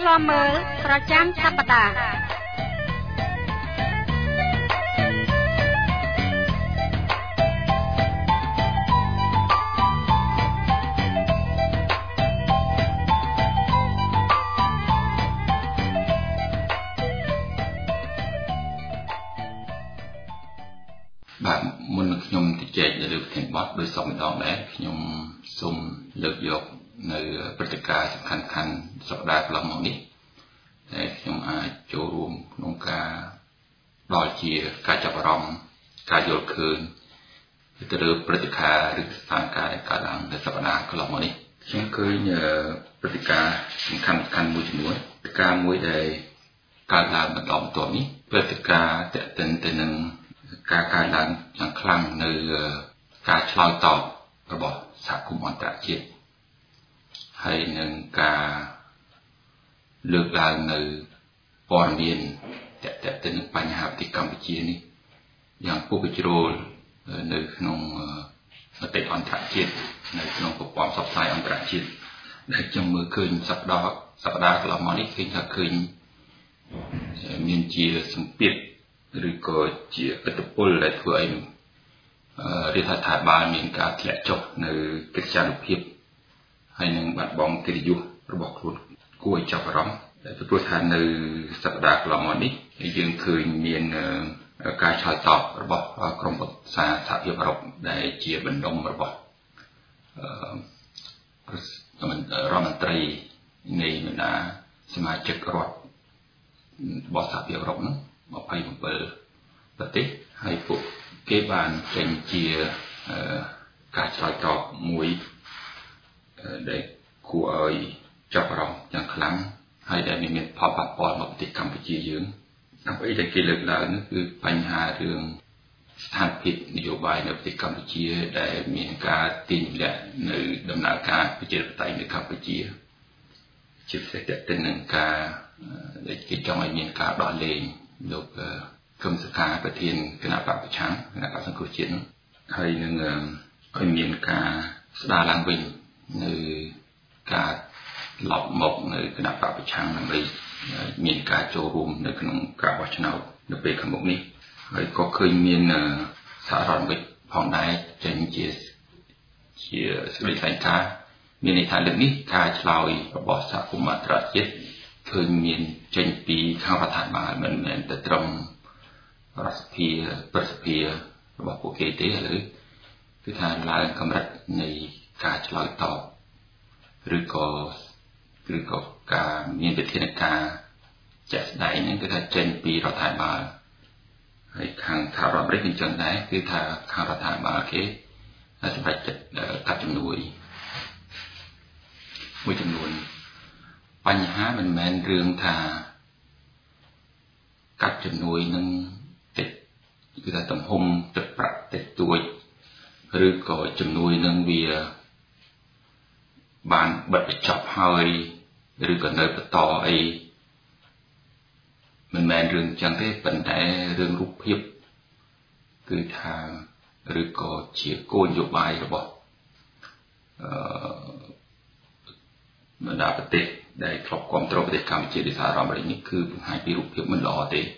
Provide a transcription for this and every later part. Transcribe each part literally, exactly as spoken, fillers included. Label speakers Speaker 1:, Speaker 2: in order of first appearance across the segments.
Speaker 1: ลอมมือประจำสัปดาห์
Speaker 2: បាទមុនខ្ញុំទៅចែកនៅលើប្រធានបទដោយសពម្ដងដែរខ្ញុំសូមលើកយកនៅព្រឹត្តិការណ៍សំខាន់ៗសប្តាហ៍កន្លងមកនេះដែលខ្ញុំអាចចូលរួមក្នុងការដល់ជាការចាប់អារម្មណ៍ការយល់ឃើញទៅលើព្រឹត្តិការណ៍ឬស្ថានភាពដែលកើតឡើងនៅសប្តាហ៍កន្លងមកនេះខ្ញុំឃើញព្រឹត្តិការណ៍សំខាន់ៗមួយចំនួនព្រឹត្តិការណ៍មួយដែលកើតឡើងបន្តបន្ទាប់នេះព្រឹត្តិការណ៍ទាក់ទិនទៅនឹងការកើនឡើងយ៉ាងខ្លាំងនៅការឆ្លើយតបរបស់សហគមន៍អន្តរជាតិហើយនឹងការលើកឡើងនៅព័ត៌មានទាក់ទងទៅនឹងបញ្ហាប្រទេសកម្ពុជានេះយ៉ាងពុះជ្រោលនៅក្នុងមតិអន្តរជាតិនៅក្នុងប្រព័ន្ធផ្សព្វផ្សាយអន្តរជាតិដែលខ្ញុំមើលឃើញសប្តាហ៍សប្តាហ៍កន្លងមកនេះឃើញថាឃើញមានជាសម្ពាធឬក៏ជាឥទ្ធិពលដែលធ្វើឲ្យរដ្ឋាភិបាលមានការធ្លាក់ចុះនៅកិត្តិយសភាពហើយនឹងបាត់បង់កិត្តិយសរបស់ខ្លួនគួរឲ្យចាប់អារម្មណ៍ពីព្រោះថានៅសប្តាហ៍កន្លងមកនេះយើងឃើញមានការឆ្លើយតបរបស់ក្រមប្រឹក្សាសហភាពអឺរ៉ុបដែលជាបណ្ដុំរបស់រដ្ឋមន្ត្រីនៃបណ្ដាសមាជិករដ្ឋរបស់សហភាពអឺរ៉ុបនោះยี่สิบเจ็ดប្រទេសហើយពួកគេបានចេញជាការឆ្លើយតបមួយដែលគួរឲ្យចាប់អារម្មណ៍យ៉ាងខ្លាំងហើយដែលមានផលប៉ះពាល់មកប្រទេសកម្ពុជាយើងអ្វីដែលគេលើកឡើងនោះគឺបញ្ហារឿងស្ថានភាពនយោបាយនៅប្រទេសកម្ពុជាដែលមានការទាញទម្លាក់នៅដំណើរការប្រជាធិបតេយ្យនៅកម្ពុជាជាពិសេសទាក់ទិននឹងការដែលគេចង់ឲ្យមានការដោះលែងលោកកឹមសុខាប្រធានគណៈបព្វប្រឆាំងគណៈបព្វសង្គ្រោះជាតិនោះហើយនឹងឲ្យមានការស្ដារឡើងវិញនៅការឡប់មកនៅគណៈបព្វប្រឆាំងដើម្បីមានការចូលរួមនៅក្នុងការបោះឆ្នោតនៅពេលខាងមុខនេះហើយក៏ឃើញមានសហរដ្ឋអាមេរិកផងដែរចេញជាជាសេចក្តីថ្លែងការណ៍មានន័យថាលើកនេះការឆ្លើយរបស់សហគមន៍អន្តរជាតិឃើញមានចេញពីខាងរដ្ឋាភិបាលមិនមែនតែត្រឹមរដ្ឋសភាប្រសិទ្ធភាពរបស់ពួកគេទេឥឡូវគឺថាឡើងកម្រិតនៃការឆ្លើយតបឬក៏ឬក៏ការមានវិធានការជាក់ស្ដែងហ្នឹងគឺថាចេញពីរដ្ឋាភិបាលហើយខាងសហរដ្ឋអាមេរិកអញ្ចឹងដែរគឺថាខាងរដ្ឋាភិបាលគេសម្រាប់កាត់ជំនួយមួយចំនួនបញ្ហាមិនមែនរឿងថាកាត់ជំនួយនឹងតិចគឺថាទំហំទឹកប្រាក់តិចតួចឬក៏ជំនួយនឹងវាបានបិទបញ្ចប់ហើយឬក៏នៅបន្តអីមិនមែនរឿងចឹងទេប៉ុន្តែរឿងរូបភាពគឺថាឬក៏ជាគោលនយោបាយរបស់អឺបណ្ដាប្រទេសដែលធ្លាប់គ្រប់គ្រងប្រទេសកម្ពុជាដោយសារអាមេរិកនេះគឺបង្ហាញពីរូបភាពមិនល្អទេ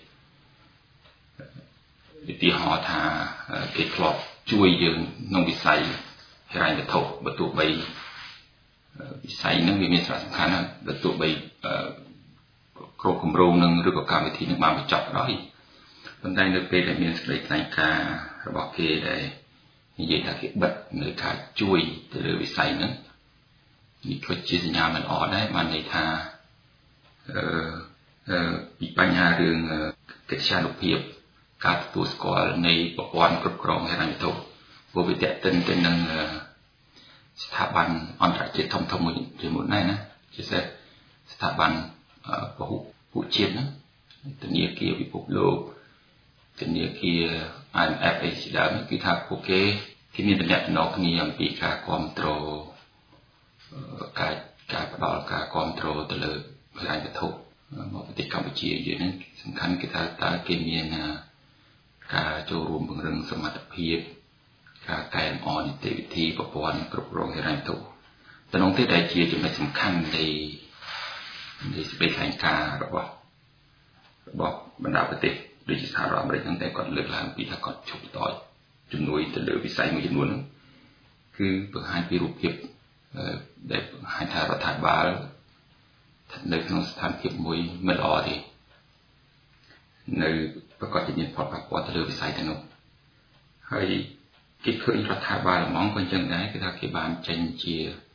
Speaker 2: ឧទាហរណ៍ថាគេធ្លាប់ជួយយើងក្នុងវិស័យហិរញ្ញវត្ថុបើទោះបីវិស័យហ្នឹងវាមានសារៈសំខាន់ណាស់បើទោះបីគ្រប់គម្រោងនឹងឬក៏កម្មវិធីនឹងបានបញ្ចប់ក៏ដោយប៉ុន្តែនៅពេលដែលមានសេចក្តីថ្លែងការណ៍របស់គេដែលនិយាយថាគេបិទនៅការជួយទៅលើវិស័យហ្នឹងនេះគឺជាសញ្ញាមិនល្អដែរបានន័យថាអឺអឺពីបញ្ហារឿងកិត្តិយសភាពការទទួលស្គាល់នៃប្រព័ន្ធគ្រប់គ្រងហិរញ្ញវត្ថុពួកវិទ្យាទិនទៅនឹងស្ថាប័នអន្តរជាតិធំធំមួយចំនួនដែរណាជាពិសេសស្ថាប័នពហុពួកជាតិហ្នឹងធនាគារពិភពលោកធនាគារ I M F អីជាដើមគឺថាពួកគេគេមានតំណែងគ្នាអំពីការគ្រប់គ្រងការការផ្ដល់ការគ្រប់គ្រងទៅលើហិរញ្ញវត្ថុមកប្រទេសកម្ពុជាយើងហ្នឹងសំខាន់គឺថាតើគេមានការចូលរួមពង្រឹងសមត្ថភាពការកែលម្អនីតិវិធីប្រព័ន្ធគ្រប់គ្រងហិរញ្ញវត្ថុតំណងទេដែលជាចំណុចសំខាន់នៃនៃសេចក្តីថ្លែងការណ៍របស់របស់បណ្ដាប្រទេសដូចជាសហរដ្ឋអាមេរិកហ្នឹងតែគាត់លើកឡើងពីថាគាត់ឈប់បន្តជំនួយទៅលើវិស័យមួយចំនួនហ្នឹងគឺបង្ហាញពីរូបភាពដែលបង្ហាញថារដ្ឋាភិបាលស្ថិតនៅក្នុងស្ថានភាពមួយមិនល្អទេនៅប្រកបជាមានផលប៉ះពាល់ទៅលើវិស័យទាំងនោះហើយគេឃើញរដ្ឋាភិបាលហ្មងក៏អញ្ចឹងដែរគឺថាគេបានចេញជា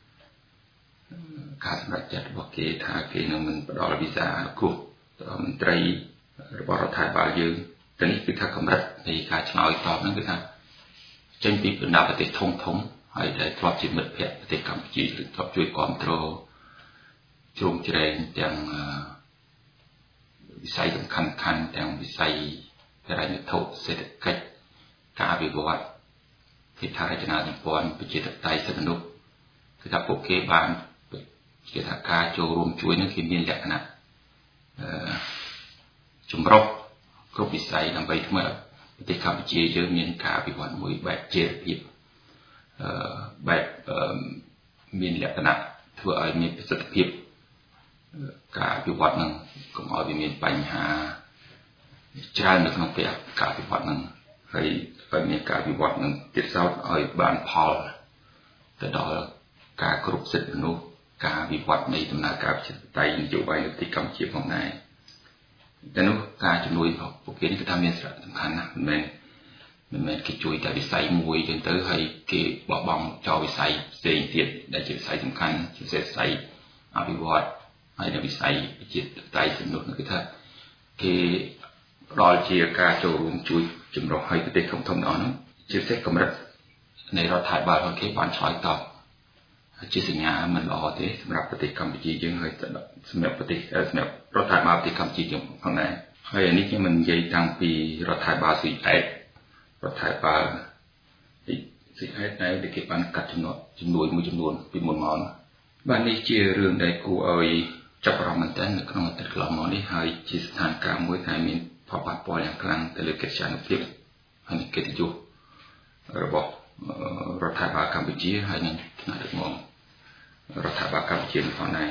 Speaker 2: ការសម្រេចចិត្តរបស់គេថាគេនឹងមិនផ្ដល់វីសាគ្រោះដល់មន្ត្រីរបស់រដ្ឋាភិបាលយើងតែនេះគឺថាកម្រិតនៃការឆ្លើយតបហ្នឹងគឺថាចេញពីបណ្ដាប្រទេសធំធំហើយដែលធ្លាប់ជាមិត្តភក្តិប្រទេសកម្ពុជាឬធ្លាប់ជួយគាំទ្រជ្រោមជ្រែងទាំងវិស័យសំខាន់ខាន់ទាំងវិស័យហិរញ្ញវត្ថុសេដ្ឋកិច្ចការវិវត្តហេដ្ឋារចនាសម្ព័ន្ធប្រជាធិបតេយ្យសិទ្ធិមនុស្សគឺថាពួកគេបានគេថាការចូលរួមជួយនឹងគេមានលក្ខណៈអឺចម្រុះគ្រប់វិស័យដើម្បីធ្វើឲ្យប្រទេសកម្ពុជាយើងមានការវិវត្តមួយបែបជាភាពអឺបែបមានលក្ខណៈធ្វើឲ្យមានប្រសិទ្ធភាពការវិវត្តនឹងកុំឲ្យវាមានបញ្ហាច្រើននៅក្នុងពេលការវិវត្តនឹងហើយឲ្យមានការវិវត្តនឹងទៀតសោតឲ្យបានផលទៅដល់ការគ្រប់សិទ្ធិមនុស្សការវិវត្តនៃដំណើរការប្រជាធិបតេយ្យនយោបាយនៅប្រទេសកម្ពុជាផងដែរតែនោះការជំនួយរបស់ពួកគេនេះគឺថាមានសារៈសំខាន់ណាស់មិនមែនមិនមែនគេជួយតែវិស័យមួយចឹងទៅហើយគេបោះបង់ចោលវិស័យផ្សេងទៀតដែលជាវិស័យសំខាន់ជាពិសេសវិស័យអភិវឌ្ឍហើយនៅវិស័យប្រជាធិបតេយ្យសំណុះនោះគឺថាគេផ្ដល់ជាការចូលរួមជួយចម្រុះឲ្យប្រទេសធំៗទាំងអស់នោះជាពិសេសកម្រិតនៃរដ្ឋាភិបាលរបស់គេបានឆ្លើយតបជាសញ្ញាមិនល្អទេសម្រាប់ប្រទេសកម្ពុជាយើងហើយសម្រាប់ប្រទេសសម្រាប់រដ្ឋាភិបាលប្រទេសកម្ពុជាយើងផងដែរហើយអានេះខ្ញុំមិននិយាយតាំងពីរដ្ឋាភិបាលស៊ីអេតរដ្ឋាភិបាលស៊ីអេតដែរដែលគេបានកាត់ចំនួនចំនួនមួយចំនួនពីមុនមកបាទនេះជារឿងដែលគួរឲ្យចាប់អារម្មណ៍មែនទែននៅក្នុងអតីតកន្លងមកនេះហើយជាស្ថានភាពមួយដែលមានផលប៉ះពាល់យ៉ាងខ្លាំងទៅលើកិត្តិយសភាពហើយកិត្តិយសរបស់រដ្ឋាភិបាលកម្ពុជាហើយនឹងថ្នាក់ដឹកនាំរដ្ឋាភិបាលកម្ពុជាផងដែរ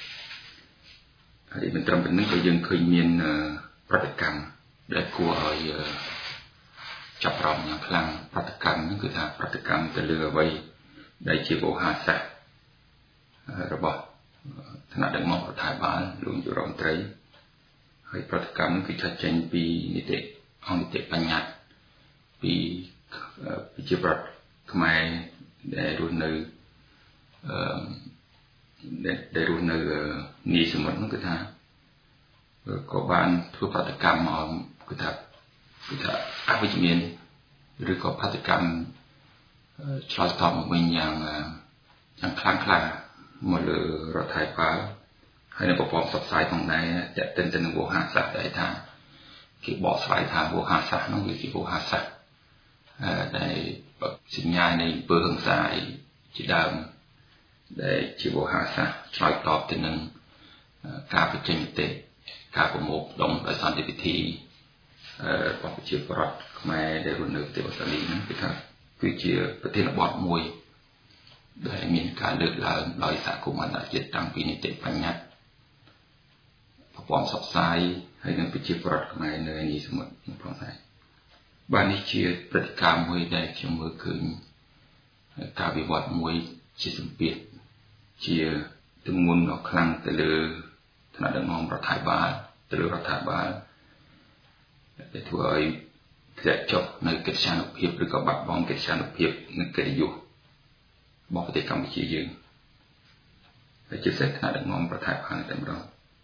Speaker 2: ហើយមិនត្រឹមប៉ុណ្្នឹងក៏យើងឃើញមានប្រតិកម្មដែលគួរឲ្យចាប់អារម្មណ៍យ៉ាងខ្លាំងប្រតិកម្មហ្នឹងគឺថាប្រតិកម្មទៅលើអ្វីដែលជាវោហារសាស្ត្ររបស់ថ្នាក់ដឹកនាំរដ្ឋាភិបាលលោកនាយករដ្ឋមន្ត្រីហើយប្រតិកម្មគឺចាត់ចែងពីនីតិអង្គនីតិបញ្ញត្តិពីប្រជាប្រដ្ឋខ្មែរដែលរស់នៅអឺដែលរស់នៅនីសមុទ្រនោះគឺថាក៏បានធ្វើប្រតិកម្មមកគឺថាគឺថាអវិជ្ជមានឬក៏ប្រតិកម្មឆ្លើយតបមកវិញយ៉ាងយ៉ាងខ្លាំងក្លាមកលើរដ្ឋាភិបាលហើយនៅប្រព័ន្ធផ្សព្វផ្សាយផងដែរតែទិនទៅនឹងវោហារសាស្ត្រដែលថាគេបកស្រាយថាវោហារសាស្ត្រនោះវាជាវោហារសាស្ត្រដែលសញ្ញានៃអំពើហិង្សាជាដើមដែលជាវោហារសាស្ត្រឆ្លើយតបទៅនឹងការបញ្ចេញមតិការប្រមូលផ្ដុំដោយសន្តិវិធីរបស់ប្រជាពលរដ្ឋខ្មែរដែលរស់នៅប្រទេសអូស្ត្រាលីហ្នឹងគឺថាគឺជាប្រធានបទមួយដែលមានការលើកឡើងដោយសហគមន៍អន្តរជាតិតាំងពីនីតិបញ្ញត្តិប្រព័ន្ធផ្សព្វផ្សាយហើយនិងប្រជាពលរដ្ឋខ្មែរនៅឯនេះសមុទ្រផងដែរបាទនេះជាព្រឹត្តិការណ៍មួយដែលខ្ញុំមើលឃើញការវិវត្តមួយជាសម្ពាធជាទម្ងន់ដ៏ខ្លាំងទៅលើថ្នាក់ដឹកនាំរដ្ឋាភិបាលទៅលើរដ្ឋាភិបាលដែលធ្វើឲ្យធ្លាក់ចុះនៅកិត្តិយសភាពឬក៏បាត់បង់កិត្តិយសភាពនិងកិត្តិយសរបស់ប្រទេសកម្ពុជាយើងហើយជាពិសេសថ្នាក់ដឹកនាំរដ្ឋាភិបាលតែម្ដង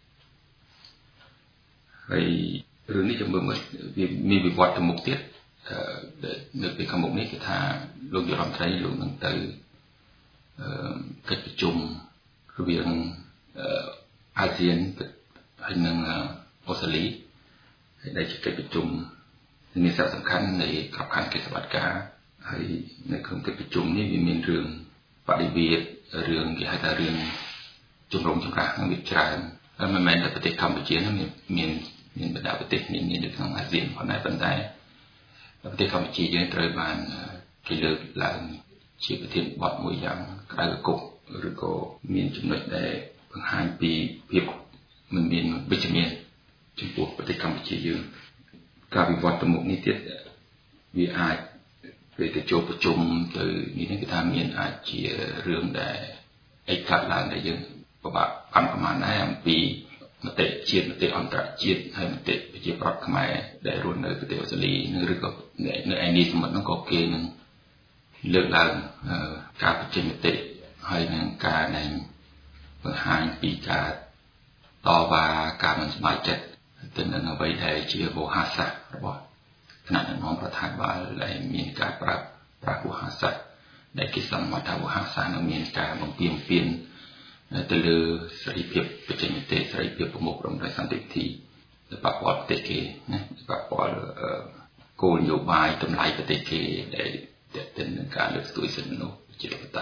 Speaker 2: ហើយរឿងនេះខ្ញុំមើលមើលវាមានវិវត្តទៅមុខទៀតនៅពេលខាងមុខនេះគឺថាលោកនាយករដ្ឋមន្ត្រីលោកនឹងទៅកិច្ចប្រជុំរវាងអាស៊ានហើយនិងអូស្ត្រាលីហើយដែលជាកិច្ចប្រជុំមានសារៈសំខាន់នៃក្របខ័ណ្ឌកិច្ចសវត្ថិការហើយនៅក្នុងកិច្ចប្រជុំនេះវាមានរឿងបដិវេតរឿងគេហៅថារឿងជំរំចម្រាស់នឹងវាច្រើនហើយមិនមែនតែប្រទេសកម្ពុជានោះមានមានមានបណ្ដាប្រទេសនានានៅក្នុងអាស៊ានផងដែរប៉ុន្តែប្រទេសកម្ពុជាយើងត្រូវបានគេលើកឡើងជាប្រធានបទមួយយ៉ាងក្តៅគគុកឬក៏មានចំណុចដែលបង្ហាញពីភាពមិនមានវិជ្ជមានចំពោះប្រទេសកម្ពុជាយើងការវិវត្តទៅមុខនេះទៀតវាអាចពេលទៅចូលប្រជុំទៅនេះគឺថាមានអាចជារឿងដែលឯកកើតឡើងដែលយើងពិបាកបានប្រមាណដែរអំពីមតិជាតិមតិអន្តរជាតិហើយមតិប្រជាប្រដ្ឋខ្មែរដែលរស់នៅប្រទេសអូស្ត្រាលីឬក៏នៅឯនេះសមុទ្រនោះក៏គេនឹងលើកឡើងការបញ្ចេញមតិហើយនឹងការដែលបង្ហាញពីការតវ៉ាការមិនសប្បាយចិត្តទៅនឹងអ្វីដែលជាវោហារសាស្ត្ររបស់គណៈដឹកនាំរដ្ឋាភិបាលដែលមានការប្រើប្រាស់វោហារសាស្ត្រដែលគេសន្មតថាវោហារសាស្ត្រនឹងមានការបំពានពៀនទៅលើសេរីភាពបញ្ចេញមតិសេរីភាពប្រមូលផ្តុំដោយសន្តិវិធីទៅប៉ះពាល់ប្រទេសគេណាប៉ះពាល់គោលនយោបាយតម្លៃប្រទេសគេដែលទាក់ទិននឹងការលើកស្ទួយសិទ្ធិមនុស្សជាបតី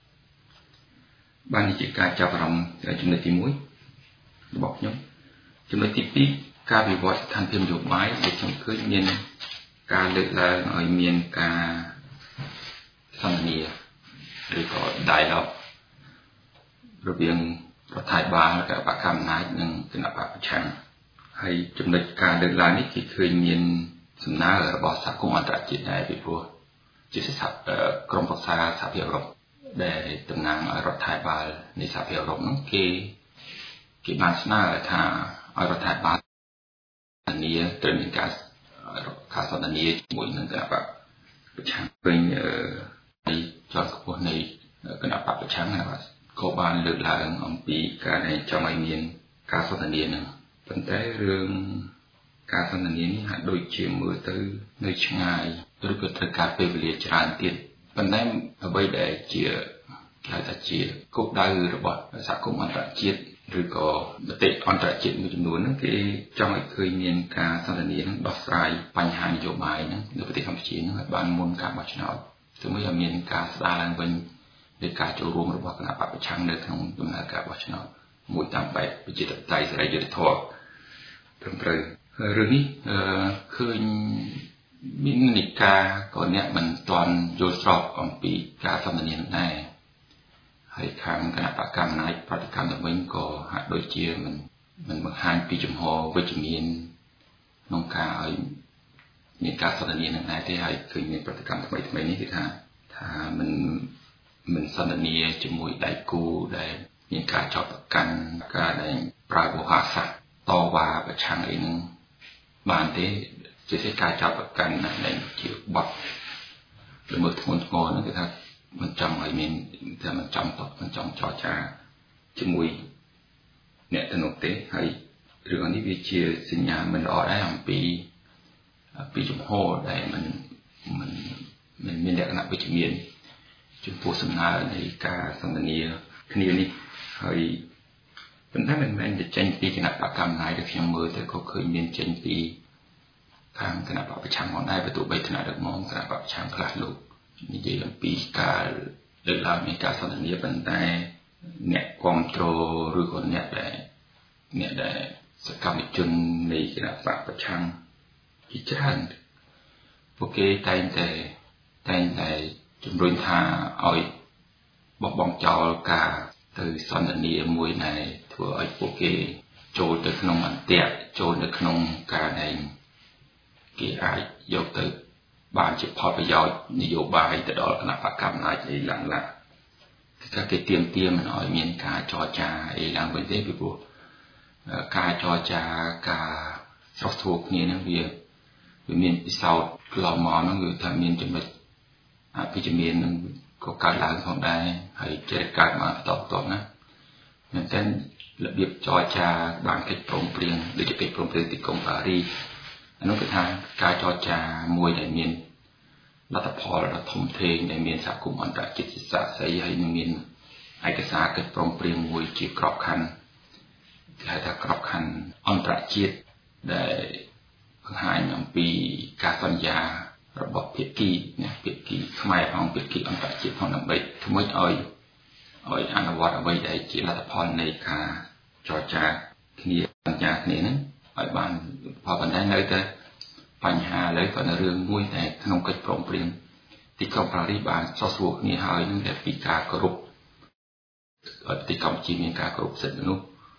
Speaker 2: បានជាការចាប់អារម្មណ៍ចំណុចទីមួយរបស់ខ្ញុំចំណុចទីពីរការវិវត្តស្ថានភាពនយោបាយដែលខ្ញុំឃើញមានការលើកឡើងឲ្យមានការសន្ទនាឬក៏ dialogue រវាងរដ្ឋាភិបាលគណៈបកកណ្ដាលអំណាចនិងគណៈបកប្រឆាំងហើយចំណុចការលើកឡើងនេះគឺឃើញមានសំណើរបស់សហគមន៍អន្តរជាតិដែរពីព្រោះជាសហក្រុមប្រឹក្សាសហភាពអឺរ៉ុបដែលតំណាងឲ្យរដ្ឋាភិបាលនៃសហភាពអឺរ៉ុបនោះគេគេបានស្នើថាឲ្យរដ្ឋាភិបាលធានាត្រូវមានការការសន្ទនាជាមួយនឹងគណៈបកប្រឆាំងវិញពីជាន់ខ្ពស់នៃគណៈបកប្រឆាំងណាក៏បានលើកឡើងអំពីការដែលចង់ឲ្យមានការសន្ទនានឹងប៉ុន្តែរឿងការសន្ទនានេះហាក់ដូចជាមើលទៅនៅឆ្ងាយឬក៏ត្រូវការពេលវេលាច្រើនទៀតប៉ុន្តែអ្វីដែលជាគេថាជាគោលដៅរបស់សហគមន៍អន្តរជាតិឬក៏មតិអន្តរជាតិមួយចំនួនហ្នឹងគេចង់ឲ្យឃើញមានការសន្ទនានឹងដោះស្រាយបញ្ហានយោបាយហ្នឹងនៅប្រទេសកម្ពុជាហ្នឹងឲ្យបានមុនការបោះឆ្នោតធ្វើឲ្យមានការស្ដារឡើងវិញនៃការចូលរួមរបស់គណៈបកប្រឆាំងនៅក្នុងដំណើរការបោះឆ្នោតមួយតាមបែបប្រជាធិបតេយ្យសេរីយុត្តិធម៌ត្រឹមត្រូវរឿងនេះឃើញមាននិកាក៏អ្នកមិនទាន់យល់ស្របអំពីការសន្ទនានេះដែរហើយខាងគណៈបកកណ្ដាលអំណាចប្រតិកម្មទៅវិញក៏ហាក់ដូចជាមិនមិនបង្ហាញពីចំហវិជ្ជមានក្នុងការឲ្យមានការសន្ទនានឹងដែរទេហើយឃើញមានប្រតិកម្មថ្មីថ្មីនេះគឺថាថាមិនមិនសន្ទនាជាមួយដៃគូដែលមានការចោទប្រកាន់ការដែលប្រើវោហារសាស្ត្រតវ៉ាប្រឆាំងអីហ្នឹងបានទេជាសេចក្ដីចោទប្រកាន់ដែលជាបទល្មើសធ្ងន់ធ្ងរហ្នឹងគឺថាមិនចង់ឲ្យមានតែមិនចង់តមិនចង់ចរចាជាមួយអ្នកទៅនោះទេហើយរឿងនេះវាជាសញ្ញាមិនល្អដែរអំពីពីជំហរដែលមិនមិនមិនមានលក្ខណៈវិជ្ជមានចំពោះសំណើនៃការសន្ទនាគ្នានេះហើយប៉ុន្តែមិនមែនតែចេញពីគណៈបកកម្មាធិការខ្ញុំមើលទៅក៏ឃើញមានចេញពីខាងគណៈបកប្រឆាំងផងដែរបើទោះបីគណៈដឹកនាំគណៈបកប្រឆាំងខ្លះលោកនិយាយអំពីការលើកឡើងនៃការសន្ទនាប៉ុន្តែអ្នកគ្រប់គ្រងឬក៏អ្នកដែលអ្នកដែលសកម្មជននៃគណៈបកប្រឆាំងជាច្រើនពួកគេតែងតែតែងតែជំរុញថាឲ្យបោះបង់ចោលការទៅសន្ទនាមួយដែលធ្វើឲ្យពួកគេចូលទៅក្នុងអន្ទាក់ចូលនៅក្នុងការដែលគេអាចយកទៅបានជាផលប្រយោជន៍នយោបាយទៅដល់គណៈបកកម្មាធិការឡើងឡើងគឺថាគេទៀមទាមិនឲ្យមានការចរចាអីឡើងវិញទេពីព្រោះការចរចាការស្រោះធួគ្នាហ្នឹងវាវាមានពិសោធន៍កន្លងមកហ្នឹងគឺថាមានចំណុចអវិជ្ជមាននឹងក៏កើតឡើងផងដែរហើយចេះកើតមកបន្តបន្តណាមែនតើរបៀបចរចាបានកិច្ចព្រមព្រៀងដូចជាកិច្ចព្រមព្រៀងទីក្រុងប៉ារីសអានោះគឺថាការចរចាមួយដែលមានលទ្ធផលដ៏ធំធេងដែលមានសហគមន៍អន្តរជាតិសិក្សាស្អីហើយនឹងមានឯកសារកិច្ចព្រមព្រៀងមួយជាក្របខ័ណ្ឌគេហៅថាក្របខ័ណ្ឌអន្តរជាតិដែលបង្ហាញអំពីការសន្យារបស់ភាគីណាភាគីខ្មែរផងភាគីអន្តរជាតិផងដើម្បីធ្វើឲ្យឲ្យអនុវត្តអ្វីដែលជាលទ្ធផលនៃការចរចាគ្នាសន្យាគ្នាហ្នឹងឲ្យបានផលប៉ុណ្ណេះនៅតែបញ្ហាឥឡូវក៏នៅរឿងមួយតែក្នុងកិច្ចព្រមព្រៀងទីក្រុងប៉ារីសបានសោះស្រួលគ្នាហើយនឹងតែពីការគោរពប្រទេសកម្ពុជាមានការគោរពសិទ្ធិមនុស្ស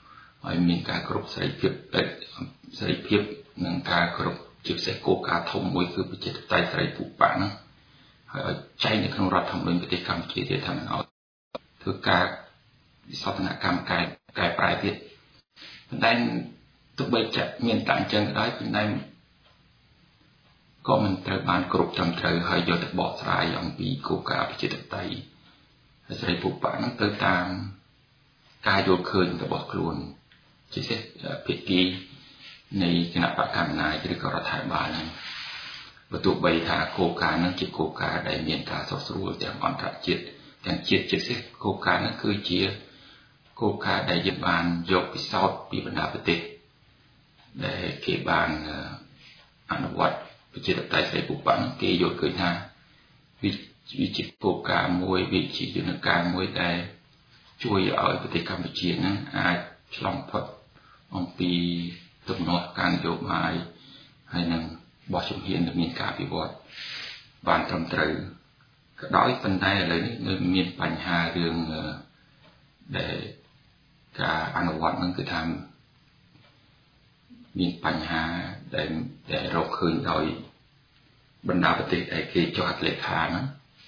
Speaker 2: ហើយមានការគ្រប់សេរីភាពសេរីភាពនិងការគ្រប់ជាពិសេសគោលការណ៍ធំមួយគឺប្រជាធិបតេយ្យសេរីពូប៉ាហ្នឹងហើយឲ្យចែងនៅក្នុងរដ្ឋធម្មនុញ្ញប្រទេសកម្ពុជាទៀតថាមិនឲ្យធ្វើការវិសោធនកម្មកែកែប្រែទៀតប៉ុន្តែទោះបីចាក់មានតែអញ្ចឹងក៏ដោយប៉ុន្តែក៏មិនត្រូវបានគ្រប់ត្រឹមត្រូវហើយយកទៅបកស្រាយអំពីគោលការណ៍ប្រជាធិបតេយ្យហើយសេរីពូប៉ាហ្នឹងទៅតាមការយល់ឃើញរបស់ខ្លួនជាពិសេសភាគីនៃគណៈបកកណ្ដាលឬក៏រដ្ឋាភិបាលហ្នឹងបើទោះបីថាគោលការណ៍ហ្នឹងជាគោលការណ៍ដែលមានការស្រុះស្រួលទាំងអន្តរជាតិទាំងជាតិជាពិសេសគោលការណ៍ហ្នឹងគឺជាគោលការណ៍ដែលយើងបានយកពិសោធន៍ពីបណ្ដាប្រទេសដែលគេបានអនុវត្តប្រជាធិបតេយ្យសេរីពូប៉ាគេយល់ឃើញថាវាជាគោលការណ៍មួយវាជាយន្តការមួយដែលជួយឲ្យប្រទេសកម្ពុជាហ្នឹងអាចឆ្លងផុតអំពីទំនាស់ការនយោបាយហើយនឹងបោះជំហានដែលមានការវិវត្តបានត្រឹមត្រូវក៏ដោយប៉ុន្តែឥឡូវនេះនៅមានបញ្ហារឿងដែលការអនុវត្តហ្នឹងគឺថាមានបញ្ហាដែលដែលរកឃើញដោយបណ្ដាប្រទេសដែលគេចុះហត្ថលេខាហ្នឹង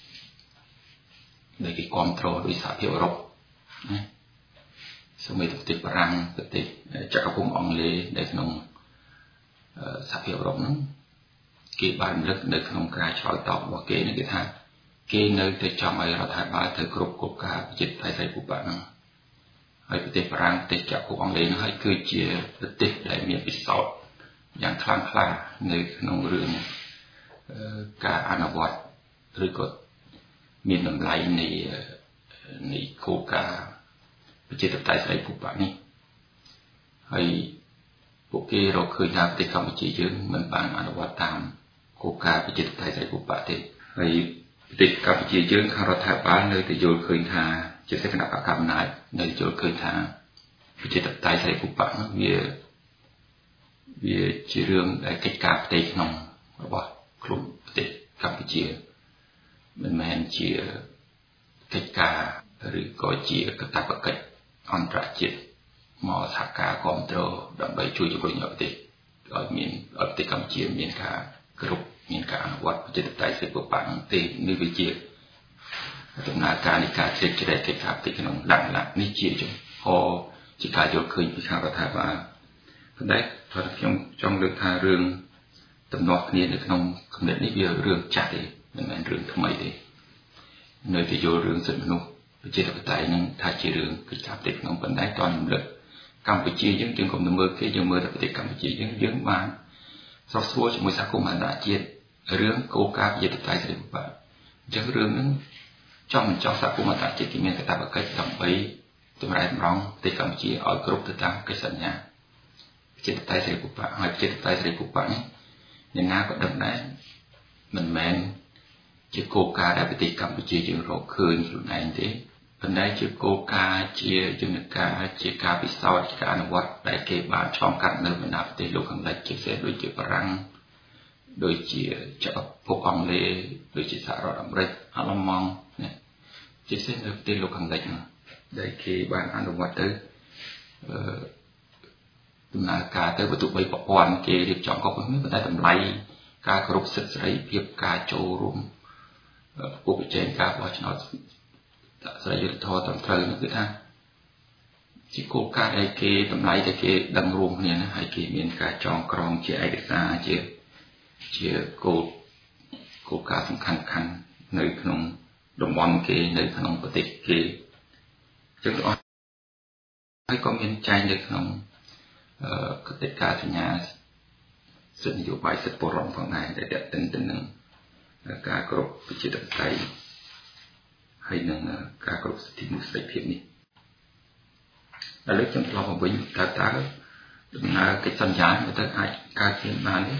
Speaker 2: ដែលគេគ្រប់គ្រងដោយសហភាពអឺរ៉ុបណាសូម្បីតែប្រទេសបារាំងប្រទេសចក្រភពអង់គ្លេសដែលក្នុងសហភាពអឺរ៉ុបហ្នឹងគេបានរំលឹកនៅក្នុងការឆ្លើយតបរបស់គេនេះគេថាគេនៅតែចង់ឲ្យរដ្ឋាភិបាលត្រូវគ្រប់គោលការណ៍ប្រជាធិបតេយ្យសេរីពូប៉ាហ្នឹងហើយប្រទេសបារាំងប្រទេសចក្រភពអង់គ្លេសហ្នឹងហើយគឺជាប្រទេសដែលមានពិសោធន៍យ៉ាងខ្លាំងក្លានៅក្នុងរឿងការអនុវត្តឬក៏មានតម្លៃនៃនៃគោលការណ៍ប្រជាធិបតេយ្យសេរីពូប៉ានេះហើយពួកគេរកឃើញថាប្រទេសកម្ពុជាយើងមិនបានអនុវត្តតាមគោលការណ៍ប្រជាធិបតេយ្យសេរីពូប៉ាទេហើយប្រទេសកម្ពុជាយើងខាងរដ្ឋាភិបាលនៅតែយល់ឃើញថាជាគណៈបកកណ្ដាលនៅយល់ឃើញថាប្រជាធិបតេយ្យសេរីពូប៉ានោះវាវាជារឿងដែលកិច្ចការផ្ទៃក្នុងរបស់ខ្លួនប្រទេសកម្ពុជាមិនមែនជាកិច្ចការឬក៏ជាកាតព្វកិច្ចអន្តរជាតិមកសហការគ្រប់គ្រងដើម្បីជួយជំរុញឲ្យប្រទេសឲ្យមានឲ្យប្រទេសកម្ពុជាមានការគ្រប់មានការអនុវត្តប្រជាធិបតេយ្យសេរីពូប៉ានោះទេនេះវាជាដំណើរការនៃការជ្រៀតជ្រែកកិច្ចការផ្ទៃក្នុងឡើងឡើងនេះជាចំហជាការយល់ឃើញពីខាងរដ្ឋាភិបាលប៉ុន្តែខ្ញុំចង់លើកថារឿងទំនាស់គ្នានៅក្នុងគំនិតនេះវារឿងចាស់ទេមិនមែនរឿងថ្មីទេនៅតែយល់រឿងសិទ្ធិមនុស្សប្រជាធិបតេយ្យនឹងថាជារឿងកិច្ចការផ្ទៃក្នុងប៉ុន្តែតរំលឹកកម្ពុជាយើងយើងកុំមើលគេយើងមើលតែប្រទេសកម្ពុជាយើងយើងបានស្រុះស្រួលជាមួយសហគមន៍អន្តរជាតិរឿងគោលការណ៍ប្រជាធិបតេយ្យសេរីពូប៉ាអញ្ចឹងរឿងហ្នឹងចង់មិនចង់សហគមន៍អន្តរជាតិគេមានកាតព្វកិច្ចដើម្បីតម្រែតម្រង់ប្រទេសកម្ពុជាឲ្យគ្រប់ទៅតាមកិច្ចសន្យាប្រជាធិបតេយ្យសេរីពូប៉ាហើយប្រជាធិបតេយ្យសេរីពូប៉ានេះយ៉ាងណាក៏ដឹងដែរមិនមែនជាគោលការណ៍ដែលប្រទេសកម្ពុជាយើងរកឃើញខ្លួនឯងទេប៉ុន្តែជាគោលការណ៍ជាយន្តការជាការពិសោធន៍ការអនុវត្តដែលគេបានឆ្លងកាត់នៅបណ្ដាប្រទេសលោកខាងលិចជាពិសេសដូចជាបារាំងដូចជាចក្រភពអង់គ្លេសដូចជាសហរដ្ឋអាមេរិកអាល្លឺម៉ង់ណាជាពិសេសនៅប្រទេសលោកខាងលិចហ្នឹងដែលគេបានអនុវត្តទៅអឺដំណើរការទៅបើទោះបីប្រព័ន្ធគេរៀបចំក៏ប៉ុន្តែតែតម្លៃការគោរពសិទ្ធិសេរីភាពការចូលរួមឧបជែងការបោះឆ្នោតសេរីយុត្តិធម៌ត្រឹមត្រូវនោះគឺថាជាគោលការណ៍ដែលគេតម្លៃតែគេដឹងរួមគ្នាណាហើយគេមានការចងក្រងជាឯកសារជាជាគោលគោលការណ៍សំខាន់ៗនៅក្នុងតំបន់គេនៅក្នុងប្រទេសគេចឹងអស់ហើយក៏មានចែងនៅក្នុងអឺកតិកាសញ្ញាសិទ្ធិនយោបាយសិទ្ធិពលរដ្ឋផងដែរដែលតេតិនទៅនឹងការគ្រប់ប្រជាធិបតេយ្យហើយនឹងការគ្រប់សិទ្ធិមនុស្សសេរីភាពនេះឥឡូវខ្ញុំឆ្លងមកវិញតើតើដំណើរកិច្ចសន្យានេះទៅអាចកើតមានបានទេ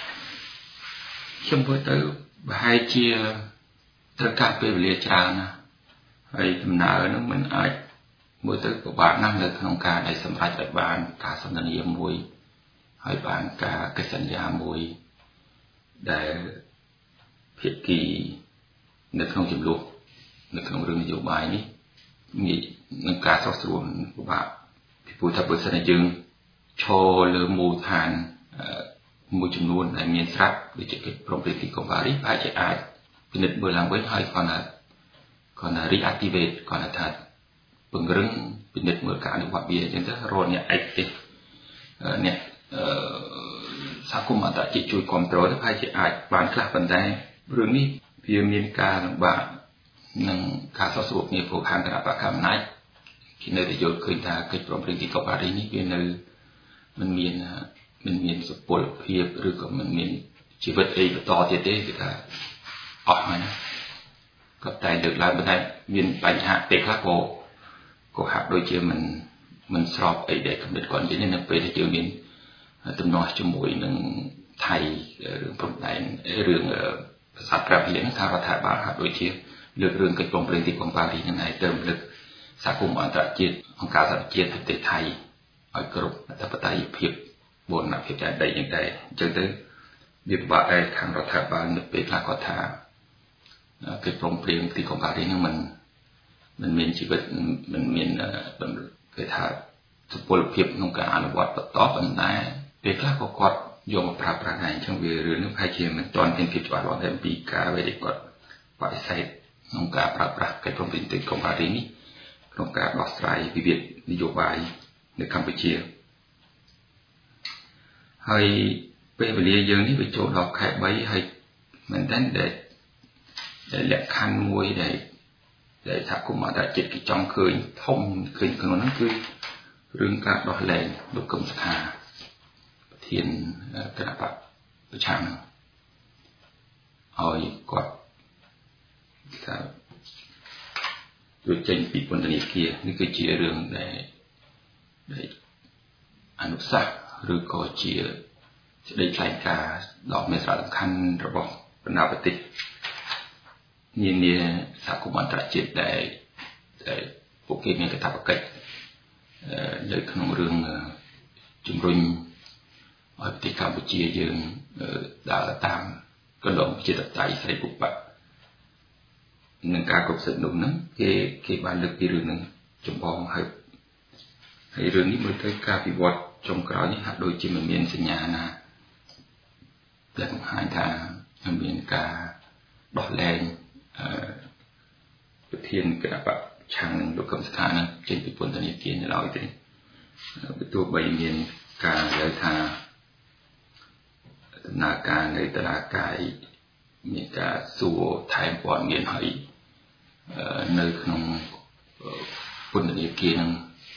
Speaker 2: ខ្ញុំមើលទៅប្រហែលជាត្រូវការពេលវេលាច្រើនណាស់ហើយដំណើរនោះมันអាចមើលទៅពិបាកណាស់នៅក្នុងការដែលសម្រេចឲ្យបានការសន្ទនាមួយហើយបានការកិច្ចសន្យាមួយដែលភាគីនៅក្នុងចំនួននៅក្នុងរឿងនយោបាយនេះងាយនឹងការស្រុះស្រួលពិបាកពីព្រោះថាបើសិនជាយើងឈរលើមូលដ្ឋានមួយចំនួនដែលមានស្រាប់ដូចជាកិច្ចព្រមព្រៀងទីក្រុងប៉ារីសអាចជាអាចពិនិត្យមើលឡើងវិញហើយគាត់ថាគាត់ថា reactivate គាត់ថាពង្រឹងពិនិត្យមើលការអនុវត្តវាអញ្ចឹងទៅរកអ្នកឯកទេសអ្នកសហគមន៍អន្តរជាតិជួយគ្រប់គ្រងទៅហើយជាអាចបានខ្លះប៉ុន្តែរឿងនេះវាមានការលំបាកនឹងការសរសើរគ្នាព្រោះខាងគណៈបកកម្មាគេនៅតែយល់ឃើញថាកិច្ចព្រមព្រៀងទីក្រុងប៉ារីសនេះវានៅមិនមានមិនមានសុពលភាពឬក៏មិនមានជីវិតអីបន្តទៀតទេគឺថាអស់ហើយណាក៏តែលើកឡើងប៉ុន្តែមានបញ្ហាពេលខ្លះក៏ក៏ហាក់ដូចជាមិនមិនស្របអីដែលកំណត់គាត់និយាយនៅពេលដែលយើងមានទំនាស់ជាមួយនឹងថៃរឿងព្រំដែនរឿងភាសាប្រាភានឹងថារដ្ឋាភិបាលហាក់ដូចជាលើករឿងកិច្ចព្រមព្រៀងទីក្រុងប៉ារីសនឹងឯងទៅរំលឹកសហគមន៍អន្តរជាតិអង្គការសហជាតិប្រទេសថៃឲ្យគ្រប់អធិបតេយ្យភាពបូរណភាពដែនដីយ៉ាងដែរអញ្ចឹងទៅវាពិបាកដែរខាងរដ្ឋាភិបាលនៅពេលខ្លះគាត់ថាកិច្ចព្រមព្រៀងទីក្រុងប៉ារីសនឹងមិនមិនមានជីវិតមិនមានគេថាសុពលភាពក្នុងការអនុវត្តបន្តប៉ុន្តែពេលខ្លះក៏គាត់យកមកប្រើប្រាស់ដែរអញ្ចឹងវារឿងនេះប្រហែលជាមិនទាន់មានភាពច្បាស់លាស់ដែរពីការអ្វីដែលគាត់បដិសេធក្នុងការប្រើប្រាស់កិច្ចព្រមព្រៀងទីក្រុងប៉ារីសនេះក្នុងការដោះស្រាយវិវាទនយោបាយនៅកម្ពុជាហើយពេលវេលាយើងនេះវាចូលដល់ខែបីហើយមែនតើដែលដែលលក្ខខណ្ឌមួយដែលដែលសហគមន៍អន្តរជាតិគេចង់ឃើញធំឃើញក្នុងហ្នឹងគឺរឿងការដោះលែងលោកកឹមសុខាប្រធានគណៈបកប្រឆាំងឲ្យគាត់ថាជួយចេញពីពន្ធនាគារនេះគឺជារឿងដែលដែលអនុសាសន៍ឬក៏ជាសេចក្តីថ្លែងការណ៍ដ៏មានសារៈសំខាន់របស់បណ្ដាប្រទេសនានាសហគមន៍អន្តរជាតិដែលដែលពួកគេមានកាតព្វកិច្ចនៅក្នុងរឿងជំរុញឲ្យប្រទេសកម្ពុជាយើងដើរតាមកណ្ដុំប្រជាធិបតេយ្យសេរីពពកនឹងការគ្រប់សិទ្ធិនោះហ្នឹងគេគេបានលើកពីរឿងហ្នឹងចម្បងហើយហើយរឿងនេះមើលទៅការពិវត្តចុងក្រោយនេះហាក់ដូចជាមិនមានសញ្ញាណាដែលបង្ហាញថាមានការដោះលែងប្រធានគណៈបកឆាំងនឹងលោកកឹមសុខានឹងចេញពីពន្ធនាគារនៅឡើយទេបើទោះបីមានការលើកថាដំណើរការនៅតុលាការមានការសួរថែមព័ត៌មានហើយនៅក្នុងពន្ធនាគារនឹង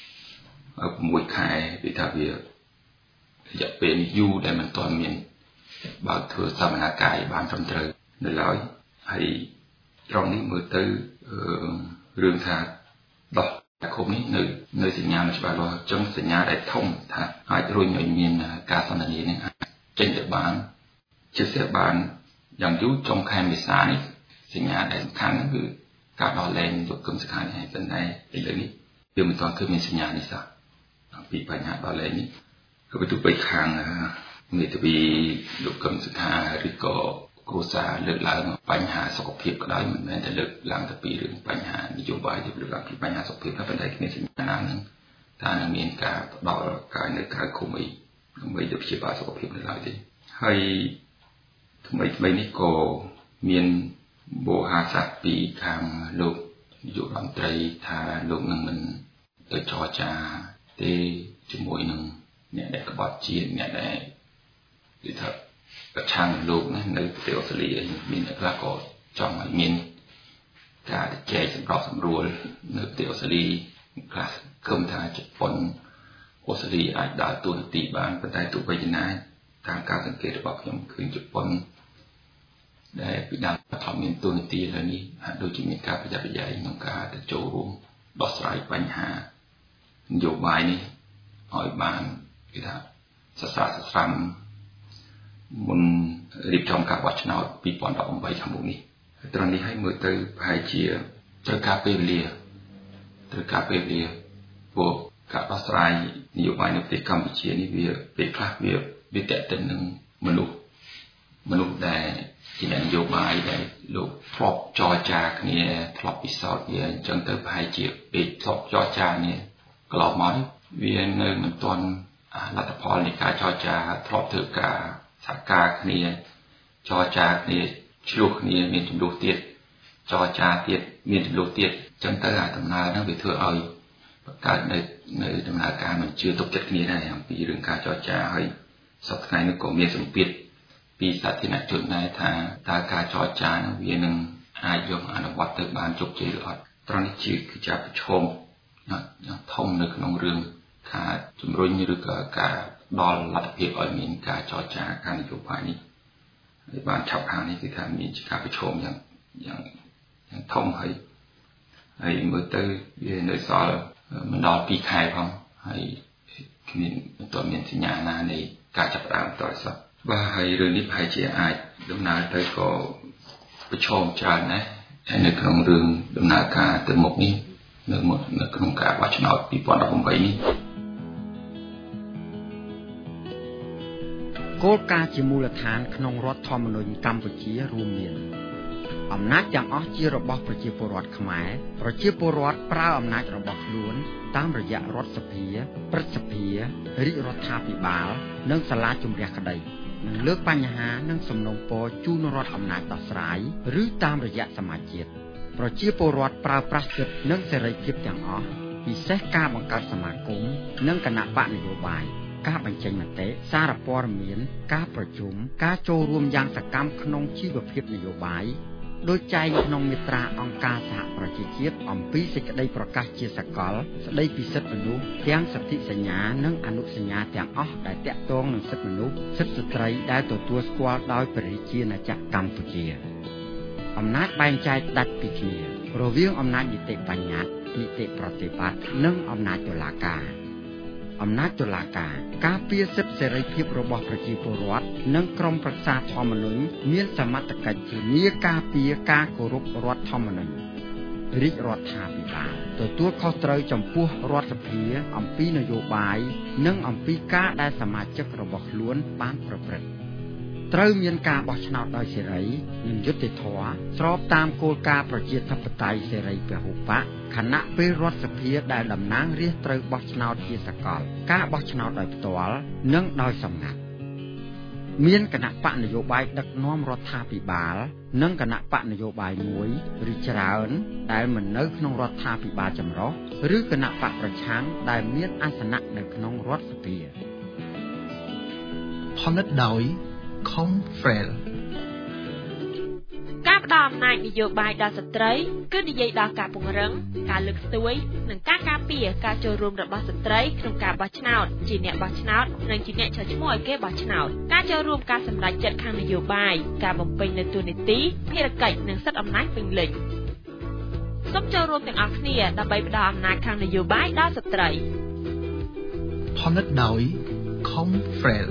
Speaker 2: 6ខែគឺថាវារយៈពេលយូរដែលមិនទាន់មានបើធ្វើសកម្មភាពបានត្រឹមត្រូវនៅឡើយហើយត្រង់នេះមើលទៅរឿងថាដោះឃុំនេះនៅនៅសញ្ញាច្បាស់លាស់ចឹងសញ្ញាដែលធំថាអាចរុញឲ្យមានការសន្ទនានឹងចេញទៅបានជាស្រាប់បានយ៉ាងយូរចុងខែមេសានេះសញ្ញាដែលសំខាន់គឺការដោះលែងលោកកឹមសុខានេះហើយប៉ុន្តែឥឡូវនេះយើងមិនទាន់ឃើញមានសញ្ញានេះសោះពីបញ្ហាដោះលែងនេះក៏ទៅទៅខាងមេធាវីលោកកឹមសុខាឬក៏គ្រួសារលើកឡើងបញ្ហាសុខភាពក៏ដោយមិនមែនតែលើកឡើងតែពីរឿងបញ្ហានយោបាយទេលើកឡើងពីបញ្ហាសុខភាពតែប៉ុន្តែគ្មានសញ្ញាណានឹងថានឹងមានការផ្ដល់ការនៅក្រៅឃុំអីដើម្បីទៅព្យាបាលសុខភាពនៅឡើយទេហើយថ្មីថ្មីនេះក៏មានបូហាសាពីខាងលោកនាយករដ្ឋមន្ត្រីថាលោកនឹងមិនទៅចរចាទេជាមួយនឹងអ្នកដែលក្បត់ជាតិអ្នកដែលគឺថាប្រឆាំងលោកណានៅប្រទេសអូស្ត្រាលីមានអ្នកខ្លះក៏ចង់ឲ្យមានការចែកសម្របសម្រួលនៅប្រទេសអូស្ត្រាលីខ្លះគំថាជប៉ុនអូស្ត្រាលីអាចដើរតួនាទីបានប៉ុន្តែទោះបីជាណាតាមការសង្កេតរបស់ខ្ញុំឃើញជប៉ុនដែលពីដើមធំមានតួនាទីលើនេះហាក់ដូចជាមានការប្រយ័ត្នប្រយែងក្នុងការទៅចូលរួមដោះស្រាយបញ្ហានយោបាយនេះឲ្យបានគេថាសរសើរសស្រាំមុនរៀបចំការបោះឆ្នោតពីរពាន់ដប់ប្រាំខាងមុខនេះត្រង់នេះឲ្យមើលទៅប្រហែលជាត្រូវការពេលវេលាត្រូវការពេលវេលាព្រោះការដោះស្រាយនយោបាយនៅប្រទេសកម្ពុជានេះវាពេលខ្លះវាវាតេតិននឹងមនុស្សមនុស្សដែលជានយោបាយដែលលោកធ្លាប់ចរចាគ្នាធ្លាប់ពិសោធន៍វាអញ្ចឹងទៅប្រហែលជាពេលធ្លាប់ចរចានេះកន្លងមកវានៅមិនទាន់លទ្ធផលនៃការចរចាធ្លាប់ធ្វើការសហការគ្នាចរចាគ្នាឆ្លោះគ្នាមានចំនួនទៀតចរចាទៀតមានចំនួនទៀតចឹងទៅអាដំណើរហ្នឹងវាធ្វើឲ្យបង្កើតនៅនៅដំណើរការមិនជឿទុកចិត្តគ្នាដែរអំពីរឿងការចរចាហើយសប្តាហ៍ថ្ងៃនេះក៏មានសម្ពាធពីសាធារណជនដែរថាតើការចរចាហ្នឹងវានឹងអាចយកអនុវត្តទៅបានជោគជ័យឬអត់ត្រង់នេះជាគឺជាប្រឈមយ៉ាងធំនៅក្នុងរឿងការជំរុញឬក៏ការដល់លទ្ធភាពឲ្យមានការចរចាការនយោបាយនេះហើយបានឆាប់ខាងនេះគឺថាមានការប្រឈមយ៉ាងយ៉ាងយ៉ាងធំហើយហើយមើលទៅវានៅសល់មិនដល់ពីរខែផងហើយគ្មានមិនទាន់មានសញ្ញាណានៃការចាប់ផ្ដើមតរសោះបាទហើយរឿងនេះប្រហែលជាអាចដំណើរទៅក៏ប្រឈមច្រើនណាស់ហើយនៅក្នុងរឿងដំណើរការទៅមុខនេះនៅនៅក្នុងការបោះឆ្នោតពីរពាន់ដប់ប្រាំបីនេះ
Speaker 3: គោលការណ៍ជាមូលដ្ឋានក្នុងរដ្ឋធម្មនុញ្ញកម្ពុជារួមមានអំណាចទាំងអស់ជារបស់ប្រជាពលរដ្ឋខ្មែរប្រជាពលរដ្ឋប្រើអំណាចរបស់ខ្លួនតាមរយៈរដ្ឋសភាព្រឹទ្ធសភារាជរដ្ឋាភិបាលនិងសាលាជម្រះក្តីនឹងលើកបញ្ហានិងសំណូមពរជូនរដ្ឋអំណាចដោះស្រាយឬតាមរយៈសមាជជាតិប្រជាពលរដ្ឋប្រើប្រាស់សិទ្ធិនិងសេរីភាពទាំងអស់ពិសេសការបង្កើតសមាគមនិងគណៈបកនយោបាយការបញ្ចេញមតិសារព័ត៌មានការប្រជុំការចូលរួមយ៉ាងសកម្មក្នុងជីវភាពនយោបាយដោយចែងក្នុងមាត្រាអង្គការសហប្រជាជាតិអំពីសេចក្តីប្រកាសជាសកលស្តីពីសិទ្ធិមនុស្សទាំងសន្ធិសញ្ញានិងអនុសញ្ញាទាំងអស់ដែលទាក់ទងនឹងសិទ្ធិមនុស្សសិទ្ធិស្ត្រីដែលទទួលស្គាល់ដោយព្រះរាជាណាចក្រកម្ពុជាអំណាចបែងចែកដាច់ពីគ្នារវាងអំណាចនីតិបញ្ញត្តិនីតិប្រតិបត្តិនិងអំណាចតុលាការអំណាចតុលាការការពារសិទ្ធិសេរីភាពរបស់ប្រជាពលរដ្ឋនិងក្រមប្រឹក្សាធម្មនុញ្ញមានសមត្ថកិច្ចធានាការពារការគោរពរដ្ឋធម្មនុញ្ញរាជរដ្ឋាភិបាលទទួលខុសត្រូវចំពោះរដ្ឋសភាអំពីនយោបាយនិងអំពីការដែលសមាជិករបស់ខ្លួនបានប្រព្រឹត្តត្រូវមានការបោះឆ្នោតដោយសេរីនិងយុត្តិធម៌ស្របតាមគោលការណ៍ប្រជាធិបតេយ្យសេរីពហុបកខណៈពេលរដ្ឋសភាដែលតំណាងរាស្ត្រត្រូវបោះឆ្នោតជាសកលការបោះឆ្នោតដោយផ្ទាល់និងដោយសម្ងាត់មានគណៈបកនយោបាយដឹកនាំរដ្ឋាភិបាលនិងគណៈបកនយោបាយមួយឬច្រើនដែលមិននៅក្នុងរដ្ឋាភិបាលចម្រុះឬគណៈបកប្រឆាំងដែលមានអាសនៈនៅក្នុងរដ្ឋសភា
Speaker 4: ផលិតដោយConfrel
Speaker 1: ការផ្ដល់អំណាចនយោបាយដល់ស្ត្រីគឺនិយាយដល់ការពង្រឹងការលើកស្ទួយនិងការការពារការចូលរួមរបស់ស្ត្រីក្នុងការបោះឆ្នោតជាអ្នកបោះឆ្នោតនិងជាអ្នកចុះឈ្មោះឲ្យគេបោះឆ្នោតការចូលរួមការសម្រេចចិត្តខាងនយោបាយការបំពេញនូវតួនាទីភារកិច្ចនិងសិទ្ធិអំណាចពេញលេញសូមចូលរួមទាំងអស់គ្នាដើម្បីផ្ដល់អំណាចខាងនយោបាយដល់ស្ត្រី
Speaker 4: ផលិតដោយ Confrel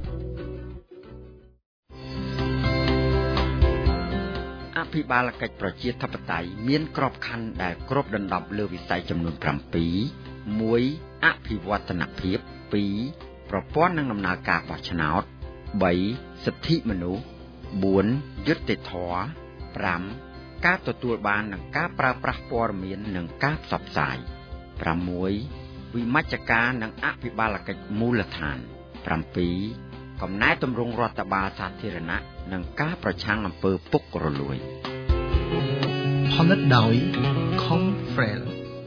Speaker 3: អភិបាលកិច្ចប្រជាធិបតេយ្យមានក្របខ័ណ្ឌដែលគ្របដណ្ដប់លើវិស័យចំនួនប្រាំពីរ មួយអភិវឌ្ឍនភាពពីរប្រព័ន្ធនិងដំណើរការបោះឆ្នោតបីសិទ្ធិមនុស្សបួនយុត្តិធម៌ប្រាំការទទួលបាននិងការប្រើប្រាស់ព័ត៌មាននិងការផ្សព្វផ្សាយប្រាំមួយវិមជ្ឈការនិងអភិបាលកិច្ចមូលដ្ឋានប្រាំពីរកំណែទម្រង់រដ្ឋបាលសាធារណៈនិងការប្រឆាំងអំពើពុករលួយ
Speaker 4: ផលិតដោយ Confrel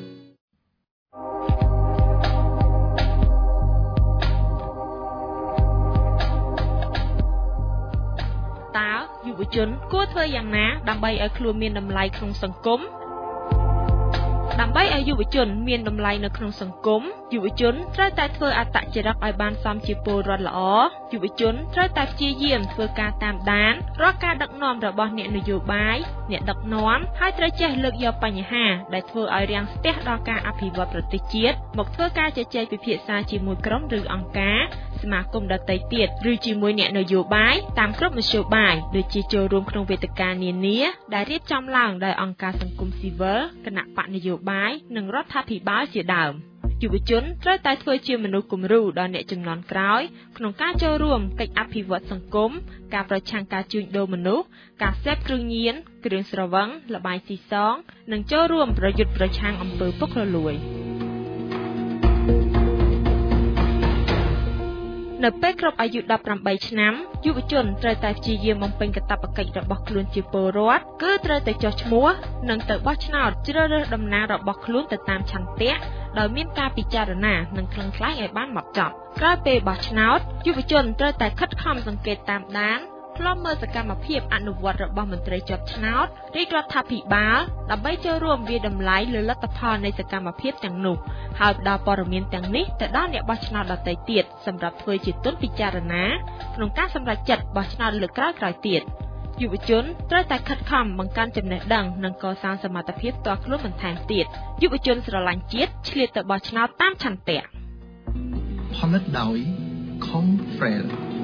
Speaker 1: តើយុវជនគួរធ្វើយ៉ាងណាដើម្បីឲ្យខ្លួនមានតម្លៃក្នុងសង្គមដើម្បីឲ្យយុវជនមានតម្លៃនៅក្នុងសង្គមយុវជនត្រូវតែធ្វើអត្តចរិតឲ្យបានសមជាពលរដ្ឋល្អយុវជនត្រូវតែព្យាយាមធ្វើការតាមដានរាល់ការដឹកនាំរបស់អ្នកនយោបាយអ្នកដឹកនាំហើយត្រូវចេះលើកយកបញ្ហាដែលធ្វើឲ្យរាំងស្ទះដល់ការអភិវឌ្ឍប្រទេសជាតិមកធ្វើការជជែកពិភាក្សាជាមួយក្រុមឬអង្គការសមាគមដទៃទៀតឬជាមួយអ្នកនយោបាយតាមគ្រប់មធ្យោបាយដូចជាចូលរួមក្នុងវេទិកានានាដែលរៀបចំឡើងដោយអង្គការសង្គមស៊ីវិលគណៈបកនយោបាយនិងរដ្ឋាភិបាលជាដើមយុវជនត្រូវតែធ្វើជាមនុស្សគំរូដល់អ្នកជំនាន់ក្រោយក្នុងការចូលរួមកិច្ចអភិវឌ្ឍសង្គមការប្រឆាំងការជួញដូរមនុស្សការសេពគ្រឿងញៀនគ្រឿងស្រវឹងល្បែងស៊ីសងនិងចូលរួមប្រយុទ្ធប្រឆាំងអំពើពុករលួយនៅពេលគ្រប់អាយុដប់ប្រាំបីឆ្នាំយុវជនត្រូវតែព្យាយាមបំពេញកាតព្វកិច្ចរបស់ខ្លួនជាពលរដ្ឋគឺត្រូវតែចុះឈ្មោះនិងទៅបោះឆ្នោតជ្រើសរើសតំណាងរបស់ខ្លួនទៅតាមឆន្ទៈដោយមានការពិចារណានិងខ្លឹងខ្លៃឲ្យបានហ្មត់ចត់ក្រោយពេលបោះឆ្នោតយុវជនត្រូវតែខិតខំសង្កេតតាមដានផ្លុំមើលសកម្មភាពអនុវត្តរបស់មន្ត្រីជាប់ឆ្នោតរាជរដ្ឋាភិបាលដើម្បីចូលរួមវាយតម្លៃលើលទ្ធផលនៃសកម្មភាពទាំងនោះហើយផ្ដល់ព័ត៌មានទាំងនេះទៅដល់អ្នកបោះឆ្នោតដទៃទៀតសម្រាប់ធ្វើជាទុនពិចារណាក្នុងការសម្រេចចិត្តបោះឆ្នោតលើកក្រោយៗទៀតយុវជនត្រូវតែខិតខំបង្កើនចំណេះដឹងនិងកសាងសមត្ថភាពផ្ទាល់ខ្លួនបន្ថែមទៀតយុវជនស្រឡាញ់ជាតិឆ្លៀតទៅបោះឆ្នោតតាមឆន្ទៈ
Speaker 4: ផលិតដោយ Confrel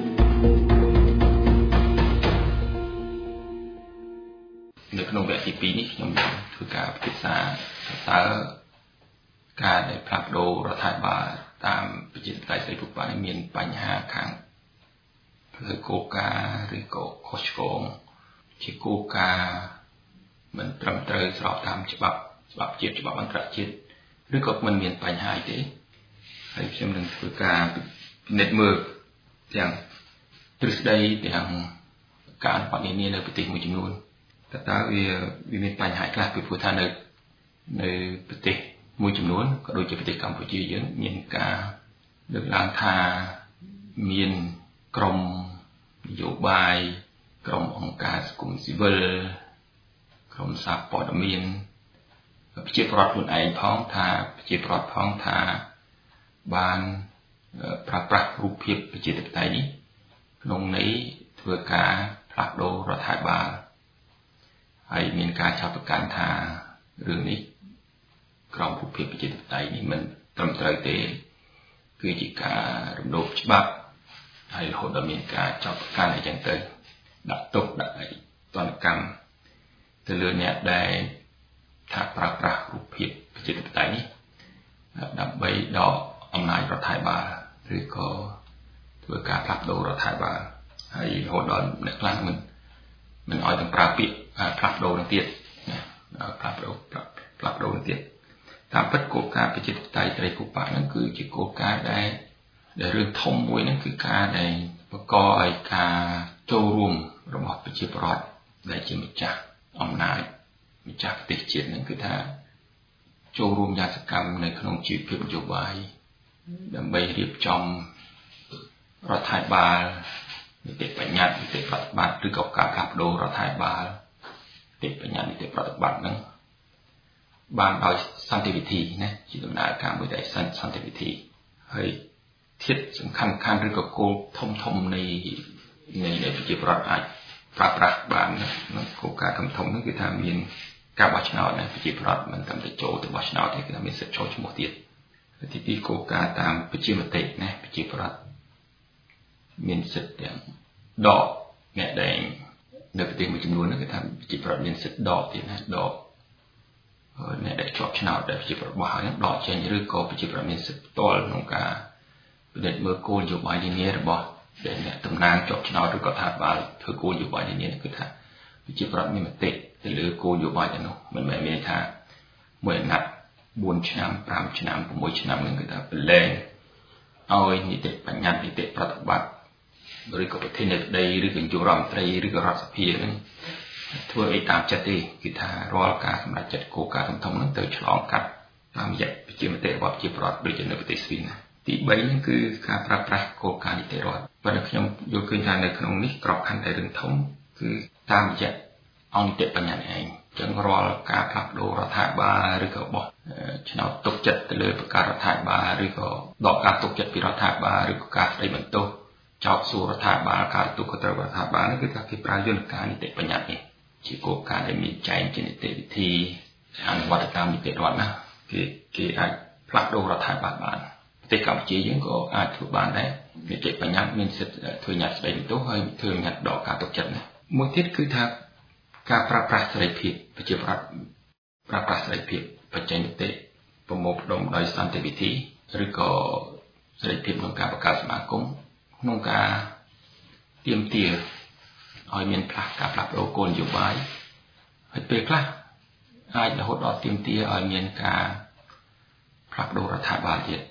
Speaker 2: នៅក្នុងវគ្គទីពីរនេះខ្ញុំនឹងធ្វើការពិភាក្សាតើការដែលផ្លាស់ប្ដូររដ្ឋាភិបាលតាមប្រជាធិបតេយ្យសេរីភាពនេះមានបញ្ហាខាងផ្លូវគោលការណ៍ឬក៏ខុសឆ្គងជាគោលការណ៍មិនត្រឹមត្រូវស្របតាមច្បាប់ច្បាប់ជាតិច្បាប់អន្តរជាតិឬក៏មិនមានបញ្ហាទេហើយខ្ញុំនឹងធ្វើការពិនិត្យមើលទាំងទ្រឹស្ដីទាំងការអនុវត្តនានានៅប្រទេសមួយចំនួនតើតើវាវាមានបញ្ហាខ្លះពីព្រោះថានៅនៅប្រទេសមួយចំនួនក៏ដូចជាប្រទេសកម្ពុជាយើងមានការលើកឡើងថាមានក្រុមនយោបាយក្រុមអង្គការសង្គមស៊ីវិលក្រុមសារព័ត៌មានប្រជាប្រដ្ឋខ្លួនឯងផងថាប្រជាប្រដ្ឋផងថាបានប្រើប្រាស់រូបភាពប្រជាធិបតេយ្យនេះក្នុងន័យធ្វើការផ្លាស់ប្ដូររដ្ឋាភិបាលហើយមានការចាប់ប្រកាន់ថារឿងនេះក្រមរូបភាពប្រជាធិបតេយ្យនេះមិនត្រឹមត្រូវទេគឺជាការរំលោភច្បាប់ហើយរហូតដល់មានការចាប់ប្រកាន់អីចឹងទៅដាក់ទោសដាក់អីទណ្ឌកម្មទៅលើអ្នកដែលថាប្រើប្រាស់រូបភាពប្រជាធិបតេយ្យនេះដើម្បីដកអំណាចរដ្ឋាភិបាលឬក៏ធ្វើការផ្លាស់ប្ដូររដ្ឋាភិបាលហើយរហូតដល់អ្នកខ្លះមិនមិនឲ្យទាំងប្រើពាក្យផ្លាស់ប្ដូរនឹងទៀតណាផ្លាស់ប្ដូរផ្លាស់ប្ដូរនឹងទៀតតាមពិតគោលការណ៍ប្រជាធិបតេយ្យត្រីគូប៉ាហ្នឹងគឺជាគោលការណ៍ដែលដែលរឿងធំមួយហ្នឹងគឺការដែលបង្កឲ្យការចូលរួមរបស់ប្រជាពលរដ្ឋដែលជាម្ចាស់អំណាចម្ចាស់ប្រទេសជាតិហ្នឹងគឺថាចូលរួមយ៉ាងសកម្មនៅក្នុងជីវភាពនយោបាយដើម្បីរៀបចំរដ្ឋាភិបាលនីតិបញ្ញត្តិនីតិប្រតិបត្តិឬក៏ការផ្លាស់ប្ដូររដ្ឋាភិបាលនីតិបញ្ញត្តិនីតិប្រតិបត្តិហ្នឹងបានដោយសន្តិវិធីណាជាដំណើរការមួយដែលសន្តិវិធីហើយធាតុសំខាន់ខាងឬក៏គោលធំធំនៃនៃប្រជាប្រដ្ឋអាចប្រើប្រាស់បានក្នុងគោលការណ៍ធំធំហ្នឹងគឺថាមានការបោះឆ្នោតណាប្រជាប្រដ្ឋមិនត្រឹមតែចូលទៅបោះឆ្នោតទេគឺថាមានសិទ្ធិចូលឈ្មោះទៀតទីពីរគោលការណ៍តាមប្រជាមតិណាប្រជាប្រដ្ឋមានសិទ្ធិទាំងដកអ្នកដែលនៅប្រទេសមួយចំនួនហ្នឹងគឺថាប្រជាប្រដ្ឋមានសិទ្ធិដកទៀតណាដកអ្នកដែលជាប់ឆ្នោតដែលប្រជាប្រដ្ឋបោះហ្នឹងដកចេញឬក៏ប្រជាប្រដ្ឋមានសិទ្ធិផ្ទាល់ក្នុងការពិនិត្យមើលគោលនយោបាយនានារបស់ដែលអ្នកតំណាងជាប់ឆ្នោតឬក៏ថាបាលធ្វើគោលនយោបាយនានាគឺថាប្រជាប្រដ្ឋមានមតិទៅលើគោលនយោបាយទាំងនោះមិនមែនមានថាមួយអាណត្តិបួនឆ្នាំប្រាំឆ្នាំប្រាំមួយឆ្នាំហ្នឹងគឺថាប្រឡែងឲ្យនីតិបញ្ញត្តិនីតិប្រតិបត្តិឬក៏ប្រធានាធិបតីឬក៏នាយករដ្ឋមន្ត្រីឬក៏រដ្ឋសភាហ្នឹងធ្វើអីតាមចិត្តទេគឺថារាល់ការសម្រេចចិត្តគោលការណ៍ធំៗហ្នឹងទៅឆ្លងកាត់តាមរយៈប្រជាមតិរបស់ប្រជាប្រដ្ឋដូចជានៅប្រទេសស្វីសណាទីបីហ្នឹងគឺការប្រើប្រាស់គោលការណ៍នីតិរដ្ឋប៉ុន្តែខ្ញុំយល់ឃើញថានៅក្នុងនេះក្របខ័ណ្ឌតែរឿងធំគឺតាមរយៈអង្គនីតិបញ្ញត្តិឯងអញ្ចឹងរាល់ការផ្លាស់ប្ដូររដ្ឋាភិបាលឬក៏បោះឆ្នោតទុកចិត្តទៅលើប្រកាសរដ្ឋាភិបាលឬក៏ដកការទុកចិត្តពីរដ្ឋាភិបាលឬក៏ការស្ដីបន្ទោសចោទសួររដ្ឋាភិបាលការទូក៏ត្រូវរដ្ឋាភិបាលនេះគឺថាគេប្រើយន្តការនីតិបញ្ញត្តិនេះជាគោលការណ៍ដែលមានចែងជានីតិវិធីអនុវត្តតាមនីតិរដ្ឋណាគេគេអាចផ្លាស់ប្ដូររដ្ឋាភិបាលបានប្រទេសកម្ពុជាយើងក៏អាចធ្វើបានដែរនីតិបញ្ញត្តិមានសិទ្ធិធ្វើញត្តិស្ដីបន្ទោសហើយធ្វើញត្តិដកការទុកចិត្តណាមួយទៀតគឺថាការប្រើប្រាស់សេរីភាពប្រជាប្រដ្ឋប្រើប្រាស់សេរីភាពបច្ចេកទេសប្រមូលផ្ដុំដោយសន្តិវិធីឬក៏សេរីភាពក្នុងការបង្កើតសមាគមក្នុងការទាមទារឲ្យមានផ្លាស់ការផ្លាស់ប្ដូរគោលនយោបាយហើយពេលខ្លះអាចរហូតដល់ទាមទារឲ្យមានការផ្លាស់ប្ដូររដ្ឋាភិបាលទៀត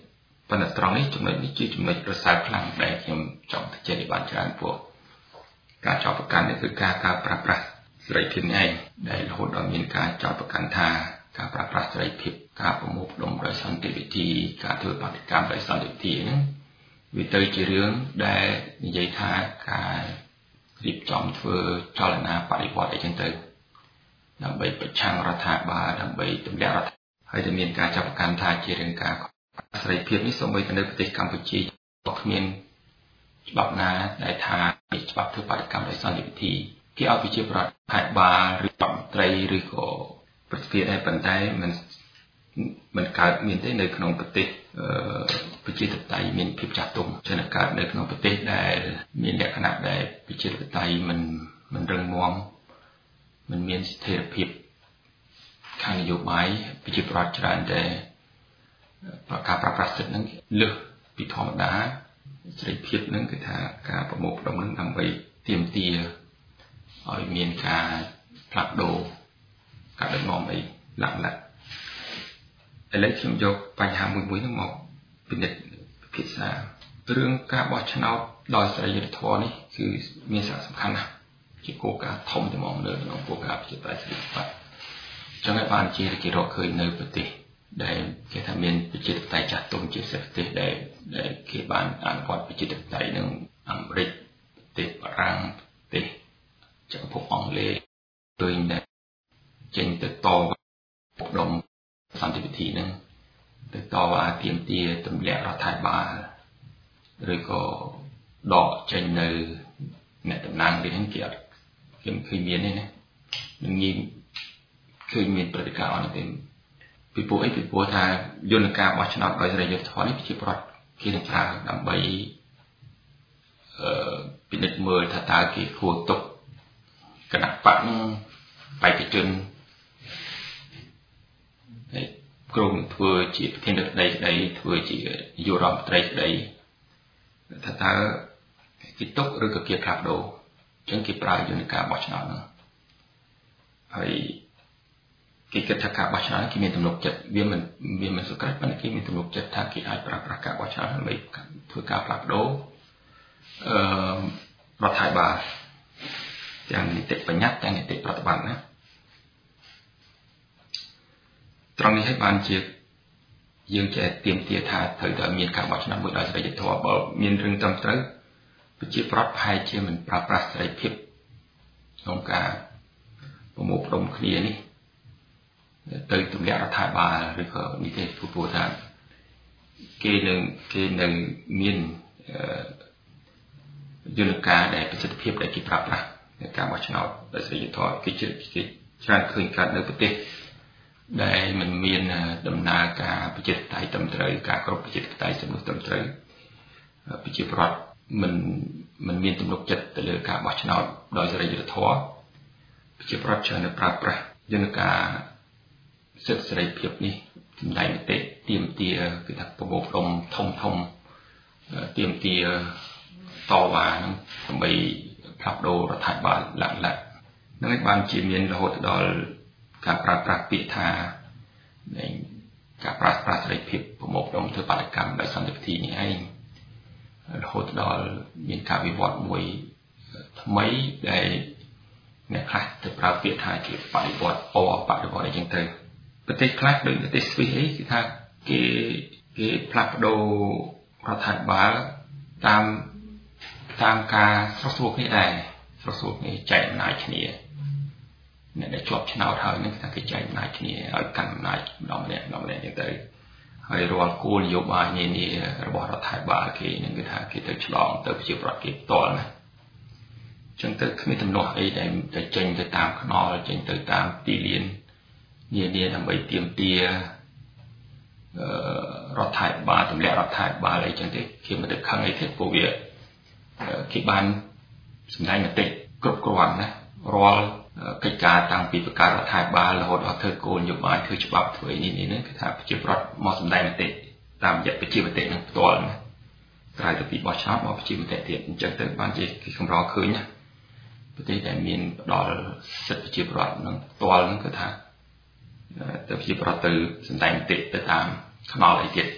Speaker 2: ប៉ុន្តែត្រង់នេះចំណុចនេះជាចំណុចប្រសើរខ្លាំងដែលខ្ញុំចង់បញ្ជាក់ឲ្យបានច្រើនព្រោះការចោទប្រកាន់នេះគឺការការប្រើប្រាស់សេរីភាពនេះឯងដែលរហូតដល់មានការចោទប្រកាន់ថាការប្រើប្រាស់សេរីភាពការប្រមូលផ្ដុំដោយសន្តិវិធីការធ្វើបាតកម្មដោយសន្តិវិធីហ្នឹងវាទៅជារឿងដែលនិយាយថាការរៀបចំធ្វើចលនាបដិវត្តអីចឹងទៅដើម្បីប្រឆាំងរដ្ឋាភិបាលដើម្បីទម្លាក់រដ្ឋហើយតែមានការចាប់ប្រកាន់ថាជារឿងការសេរីភាពនេះសូម្បីតែនៅប្រទេសកម្ពុជាក៏គ្មានច្បាប់ណាដែលថាច្បាប់ធ្វើបាតកម្មដោយសន្តិវិធីគេឲ្យប្រជាប្រដ្ឋខេត្តបាលឬរដ្ឋមន្ត្រីឬក៏ប្រតិភិដែរប៉ុន្តែมันมันកើតមានទេនៅក្នុងប្រទេសប្រជាធិបតេយ្យមានភាពចាស់ទុំចឹងកើតនៅក្នុងប្រទេសដែលមានលក្ខណៈដែលប្រជាធិបតេយ្យមិនមិនរឹងមាំមិនមានស្ថិរភាពខាងនយោបាយប្រជាប្រដ្ឋច្រើនតែការប្រើប្រាស់សិទ្ធិហ្នឹងលើសពីធម្មតាសេរីភាពហ្នឹងគឺថាការប្រមូលផ្ដុំហ្នឹងដើម្បីទាមទារឲ្យមានការផ្លាស់ប្ដូរការដឹកនាំអីឡើងឡើងឥឡូវខ្ញុំយកបញ្ហាមួយមួយហ្នឹងមកពិនិត្យពិភាក្សារឿងការបោះឆ្នោតដោយសេរីយុត្តិធម៌នេះគឺមានសារៈសំខាន់ណាស់ជាគោលការណ៍ធំតែមកនៅក្នុងគោលការណ៍ប្រជាធិបតេយ្យសេរីភាពចឹងហើយបានជាគេរកឃើញនៅប្រទេសដែលគេថាមានប្រជាធិបតេយ្យចាស់ទុំជាប្រទេសដែលដែលគេបានអនុវត្តប្រជាធិបតេយ្យនឹងអាមេរិកប្រទេសបារាំងប្រទេសចក្រភពអង់គ្លេសឃើញតែចេញទៅតបដុំសន្តិវិធីនឹងទៅតវ៉ាទាមទារទម្លាក់រដ្ឋាភិបាលឬក៏ដកចេញនៅអ្នកតំណាងវិញគេអត់គេមិនឃើញមានទេណានឹងងាយឃើញមានព្រឹត្តិការណ៍អត់ទេពីព្រោះអីពីព្រោះថាយន្តការបោះឆ្នោតដោយសេរីយុត្តិធម៌នេះប្រជាប្រដ្ឋគេនឹងប្រើដើម្បីអឺពិនិត្យមើលថាតើគេគួរទុកគណៈបកនឹងបេក្ខជនហើយក្រុមធ្វើជាប្រធានរដ្ឋក្តីធ្វើជានាយករដ្ឋមន្ត្រីក្តីថាតើគេទុកឬក៏គេផ្លាស់ប្ដូរអញ្ចឹងគេប្រើយន្តការបោះឆ្នោតហ្នឹងហើយគេគិតថាការបោះឆ្នោតគេមានទំនុកចិត្តវាមិនវាមិនសុក្រិតប៉ុន្តែគេមានទំនុកចិត្តថាគេអាចប្រើប្រាស់ការបោះឆ្នោតដើម្បីធ្វើការផ្លាស់ប្ដូរអឺរដ្ឋាភិបាលទាំងនីតិបញ្ញត្តិទាំងនីតិប្រតិបត្តិណាត្រង់នេះឲ្យបានជាយើងចេះទៀមទាថាត្រូវតែមានការបោះឆ្នោតមួយដោយសេរីយុត្តិធម៌បើមានរឿងត្រឹមត្រូវប្រជាប្រដ្ឋប្រហែលជាមិនប្រើប្រាស់សេរីភាពក្នុងការប្រមូលផ្ដុំគ្នានេះទៅទម្លាក់រដ្ឋាភិបាលឬក៏នេះទេព្រោះថាគេនឹងគេនឹងមានយន្តការដែលប្រសិទ្ធភាពដែលគេប្រើប្រាស់ในការបោះឆ្នោតដោយសេរីយុត្តិធម៌គេជឿគេច្រើនឃើញកើតនៅប្រទេសដែលมันមានដំណើរការប្រជាធិបតេយ្យត្រឹមត្រូវការគ្រប់ប្រជាធិបតេយ្យសំណុះត្រឹមត្រូវប្រជាប្រដ្ឋមិនមិនមានទំនុកចិត្តទៅលើការបោះឆ្នោតដោយសេរីយុត្តិធម៌ប្រជាប្រដ្ឋច្រើនតែប្រើប្រាស់យន្តការសិទ្ធិសេរីភាពនេះសម្ដែងមតិទាមទារគឺថាប្រមូលផ្ដុំធំធំទាមទារតវ៉ានឹងដើម្បីផ្លាស់ប្ដូររដ្ឋាភិបាលឡើងឡើងនឹងឯងបានជាមានរហូតដល់ការប្រើប្រាស់ពាក្យថានៃការប្រើប្រាស់សេរីភាពប្រមូលផ្ដុំធ្វើបាតកម្មដោយសន្តិវិធីនេះឯងរហូតដល់មានការវិវត្តមួយថ្មីដែលអ្នកខ្លះទៅប្រើពាក្យថាជាបដិវត្តអបដិវត្តអីចឹងទៅប្រទេសខ្លះដូចប្រទេសស្វីសអីគឺថាគេគេផ្លាស់ប្ដូររដ្ឋាភិបាលតាមតាមការស្រោះស្រួលគ្នាដែរស្រោះស្រួលគ្នាចែកអំណាចគ្នាអ្នកដែលជាប់ឆ្នោតហើយនឹងថាគេចែកអំណាចគ្នាឲ្យកាន់អំណាចម្ដងម្នាក់ម្ដងម្នាក់ចឹងទៅហើយរាល់គោលនយោបាយនានារបស់រដ្ឋាភិបាលគេនឹងគឺថាគេទៅឆ្លងទៅប្រជាប្រដ្ឋគេផ្ទាល់ណាចឹងទៅគ្មានទំនាស់អីដែលទៅចេញទៅតាមខ្នល់ចេញទៅតាមទីលាននានាដើម្បីទាមទារអឺរដ្ឋាភិបាលទម្លាក់រដ្ឋាភិបាលអីចឹងទេគេមិនទៅខឹងអីទេព្រោះវាគេបានសម្ដែងមតិគ្រប់គ្រាន់ណារាល់កិច្ចការតាំងពីបង្កើតរដ្ឋាភិបាលរហូតដល់ធ្វើគោលនយោបាយធ្វើច្បាប់ធ្វើនេះនេះគឺថាប្រជាប្រដ្ឋមកសម្ដែងមតិតាមរយៈប្រជាមតិនឹងផ្ទាល់ណាក្រៅពីបោះឆ្នោតមកប្រជាមតិទៀតអញ្ចឹងទៅបានជាគេកម្រឃើញណាប្រទេសដែលមានផ្ដល់សិទ្ធិប្រជាប្រដ្ឋនឹងផ្ទាល់នឹងគឺថាទៅប្រជាប្រដ្ឋទៅសម្ដែងមតិទៅតាមខ្នល់អីទៀត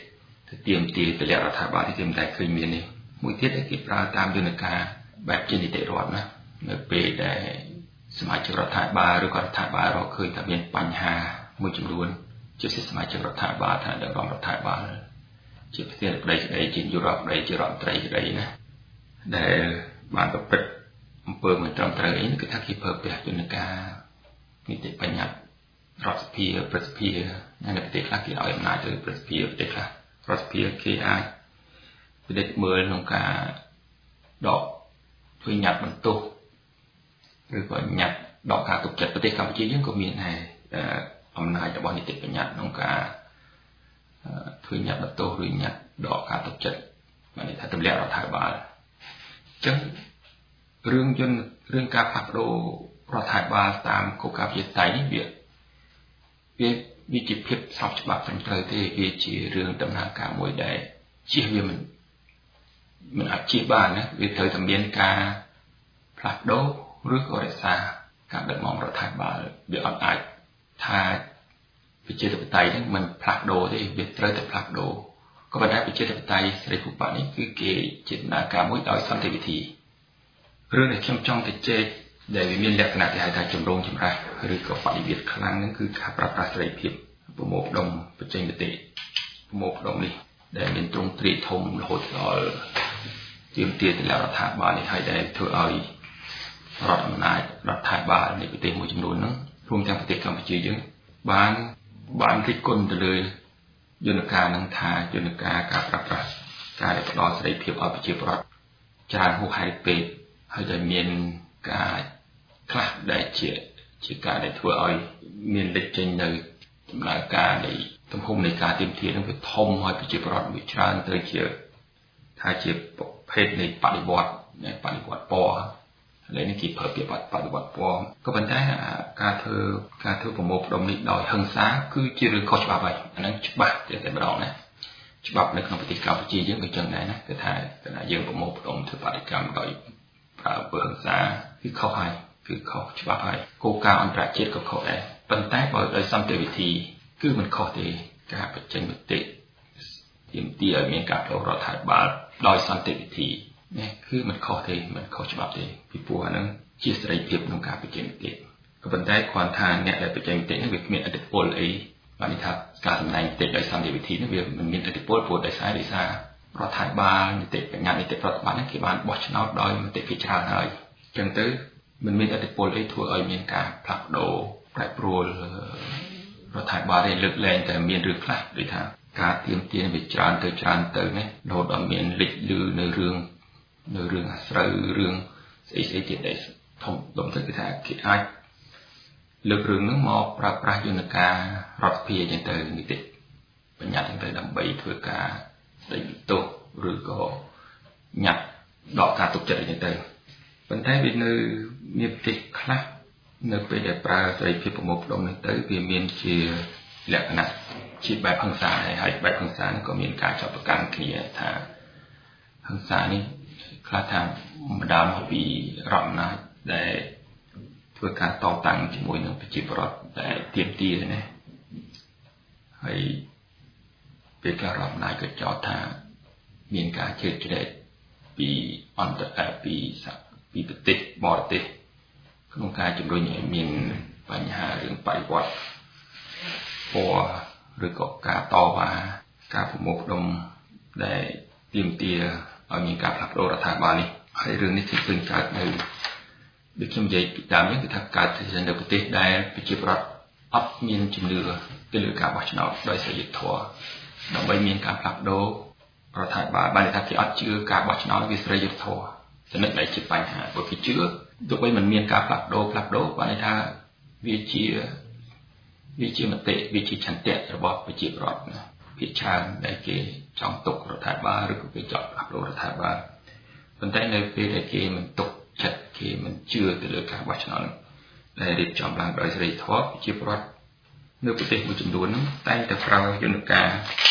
Speaker 2: ទៅទៀមទាទម្លាក់រដ្ឋាភិបាលទីមិនតែឃើញមាននេះមួយទៀតគេប្រើតាមយន្តការបែបជានីតិរដ្ឋណានៅពេលដែលសមាជិករដ្ឋាភិបាលឬក៏រដ្ឋាភិបាលរកឃើញថាមានបញ្ហាមួយចំនួនជាសមាជិករដ្ឋាភិបាលថាដឹកនាំរដ្ឋាភិបាលជាប្រធានក្តីក្តីជានាយករដ្ឋក្តីជារដ្ឋមន្ត្រីក្តីណាដែលបានប្រព្រឹត្តអំពើមិនត្រឹមត្រូវអីគឺថាគេប្រើប្រាស់យន្តការនីតិបញ្ញត្តិរដ្ឋសភាប្រសិទ្ធភាពនៅប្រទេសខ្លះគេឲ្យអំណាចទៅប្រសិទ្ធភាពប្រទេសខ្លះរដ្ឋសភាគេអាចពិនិត្យមើលក្នុងការដកធ្វើញត្តិបន្ទោសឬក៏ញត្តិដកការទុកចិត្តប្រទេសកម្ពុជាយើងក៏មានដែរអំណាចរបស់នីតិបញ្ញត្តិក្នុងការធ្វើញត្តិបន្ទោសឬញត្តិដកការទុកចិត្តបានន័យថាទម្លាក់រដ្ឋាភិបាលអញ្ចឹងរឿងយន្តរឿងការផ្លាស់ប្ដូររដ្ឋាភិបាលតាមគោលការណ៍ប្រជាធិបតេយ្យនេះវាវាវាជាភាពស្របច្បាប់ត្រឹមត្រូវទេវាជារឿងដំណើរការមួយដែលជៀសវាមិនមិនអាចជៀសបានណាវាត្រូវតែមានការផ្លាស់ប្ដូរឬក៏រក្សាការដឹកនាំរដ្ឋាភិបាលវាអត់អាចថាប្រជាធិបតេយ្យហ្នឹងមិនផ្លាស់ប្ដូរទេវាត្រូវតែផ្លាស់ប្ដូរក៏ប៉ុន្តែប្រជាធិបតេយ្យសេរីភូប៉ានេះគឺគេជាដំណើរការមួយដោយសន្តិវិធីរឿងដែលខ្ញុំចង់ទៅជែកដែលវាមានលក្ខណៈគេហៅថាចម្រូងចម្រាសឬក៏បដិវត្តខ្លាំងហ្នឹងគឺការប្រើប្រាស់សេរីភាពប្រមូលផ្ដុំបញ្ចេញមតិប្រមូលផ្ដុំនេះដែលមានទ្រង់ទ្រាយធំរហូតដល់ទាមទារទៅលើរដ្ឋាភិបាលនេះហើយដែលធ្វើឲ្យរដ្ឋអំណាចរដ្ឋាភិបាលនៃប្រទេសមួយចំនួនហ្នឹងរួមទាំងប្រទេសកម្ពុជាយើងបានបានរិះគន់ទៅលើយន្តការហ្នឹងថាយន្តការការប្រើប្រាស់ការផ្ដល់សេរីភាពឲ្យប្រជាពលរដ្ឋច្រើនហួសហេតុពេកហើយដែលមានការខ្លះដែលជាជាការដែលធ្វើឲ្យមានលេចចេញនៅដំណើរការនៃទំហំនៃការទាមទារនឹងវាធំហើយប្រជាពលរដ្ឋវាច្រើនទៅជាថាជាប្រភេទនៃបដិវត្តនៃបដិវត្តពណ៌ឥឡូវនេះគេប្រើពាក្យបដិវត្តពណ៌ក៏ប៉ុន្តែការធ្វើការធ្វើប្រមូលផ្ដុំនេះដោយហិង្សាគឺជារឿងខុសច្បាប់ហើយអាហ្នឹងច្បាស់តែម្ដងណាច្បាប់នៅក្នុងប្រទេសកម្ពុជាយើងក៏ចឹងដែរណាគឺថាគណៈយើងប្រមូលផ្ដុំធ្វើបដកម្មដោយប្រើអំពើហិង្សាគឺខុសហើយគឺខុសច្បាប់ហើយគោលការណ៍អន្តរជាតិក៏ខុសដែរប៉ុន្តែបើដោយសន្តិវិធីគឺមិនខុសទេការបញ្ចេញមតិទាមទារឲ្យមានការផ្លាស់រដ្ឋាភិបាលដោយសន្តិវិធីនេះគឺមិនខុសទេមិនខុសច្បាប់ទេពីព្រោះអានឹងជាសេរីភាពក្នុងការបញ្ចេញមតិក៏ប៉ុន្តែគ្រាន់ថាអ្នកដែលបញ្ចេញមតិនេះវាគ្មានឥទ្ធិពលអីបានន័យថាការសម្ដែងមតិដោយសន្តិវិធីនេះវាមិនមានឥទ្ធិពលព្រោះដោយសារដោយសាររដ្ឋាភិបាលនីតិបញ្ញត្តិនីតិប្រតិបត្តិនេះគេបានបោះឆ្នោតដោយមតិភាគច្រើនហើយអញ្ចឹងទៅមិនមានឥទ្ធិពលអីធ្វើឲ្យមានការផ្លាស់ប្ដូរប្រែប្រួលរដ្ឋាភិបាលលើកលែងតែមានរឿងខ្លះដូចថាការទៀមទាវាច្រើនទៅច្រើនទៅនេះរហូតដល់មានលេចលឺនៅរឿងនៅរឿងអាស្រូវរឿងស្អីស្អីទៀតដែលធំដុំទៅគឺថាគេអាចលើករឿងហ្នឹងមកប្រើប្រាស់យន្តការរដ្ឋសភាអញ្ចឹងទៅនីតិបញ្ញត្តិអញ្ចឹងទៅដើម្បីធ្វើការស្ដីបន្ទោសឬក៏ញ៉ាត់ដកការទុកចិត្តអញ្ចឹងទៅប៉ុន្តែវានៅមានប្រទេសខ្លះនៅពេលដែលប្រើសេរីភាពប្រមូលផ្ដុំនេះទៅវាមានជាលក្ខណៈជាបែបហិង្សាហើយបែបហិង្សានេះក៏មានការចាប់ប្រកាន់គ្នាថាហិង្សានេះខ្លះថាម្ដងមកពីរដ្ឋអំណាចដែលធ្វើការតតាំងជាមួយនឹងប្រជាពលរដ្ឋដែលទាមទារណាហើយពេលខ្លះរដ្ឋអំណាចក៏ចោទថាមានការជ្រៀតជ្រែកពីអន្តរជាតិពីពីប្រទេសបរទេសក្នុងការជំរុញឲ្យមានបញ្ហារឿងបដិវត្តពណ៌ឬក៏ការតវ៉ាការប្រមូលផ្ដុំដែលទាមទារឲ្យមានការផ្លាស់ប្ដូររដ្ឋាភិបាលនេះហើយរឿងនេះគឺឃើញកើតនៅដូចខ្ញុំនិយាយពីដើមនេះគឺថាកើតនៅប្រទេសដែលប្រជាពលរដ្ឋអត់មានជំនឿទៅលើការបោះឆ្នោតដោយសេរីធម៌ដើម្បីមានការផ្លាស់ប្ដូររដ្ឋាភិបាលបានន័យថាគេអត់ជឿការបោះឆ្នោតវាសេរីយុត្តិធម៌ចំណុចដែលជាបញ្ហាព្រោះគេជឿទោះបីមិនមានការផ្លាស់ប្ដូរផ្លាស់ប្ដូរបានន័យថាវាជាវាជាមតិវាជាឆន្ទៈរបស់ប្រជាពលរដ្ឋណាភាគច្រើនដែលគេចង់ទុករដ្ឋាភិបាលឬក៏គេចង់ផ្លាស់ប្ដូររដ្ឋាភិបាលប៉ុន្តែនៅពេលដែលគេមិនទុកចិត្តគេមិនជឿទៅលើការបោះឆ្នោតដែលរៀបចំឡើងដោយសេរីធម៌ប្រជាពលរដ្ឋនៅប្រទេសមួយចំនួនហ្នឹងតែងតែប្រើយន្តការ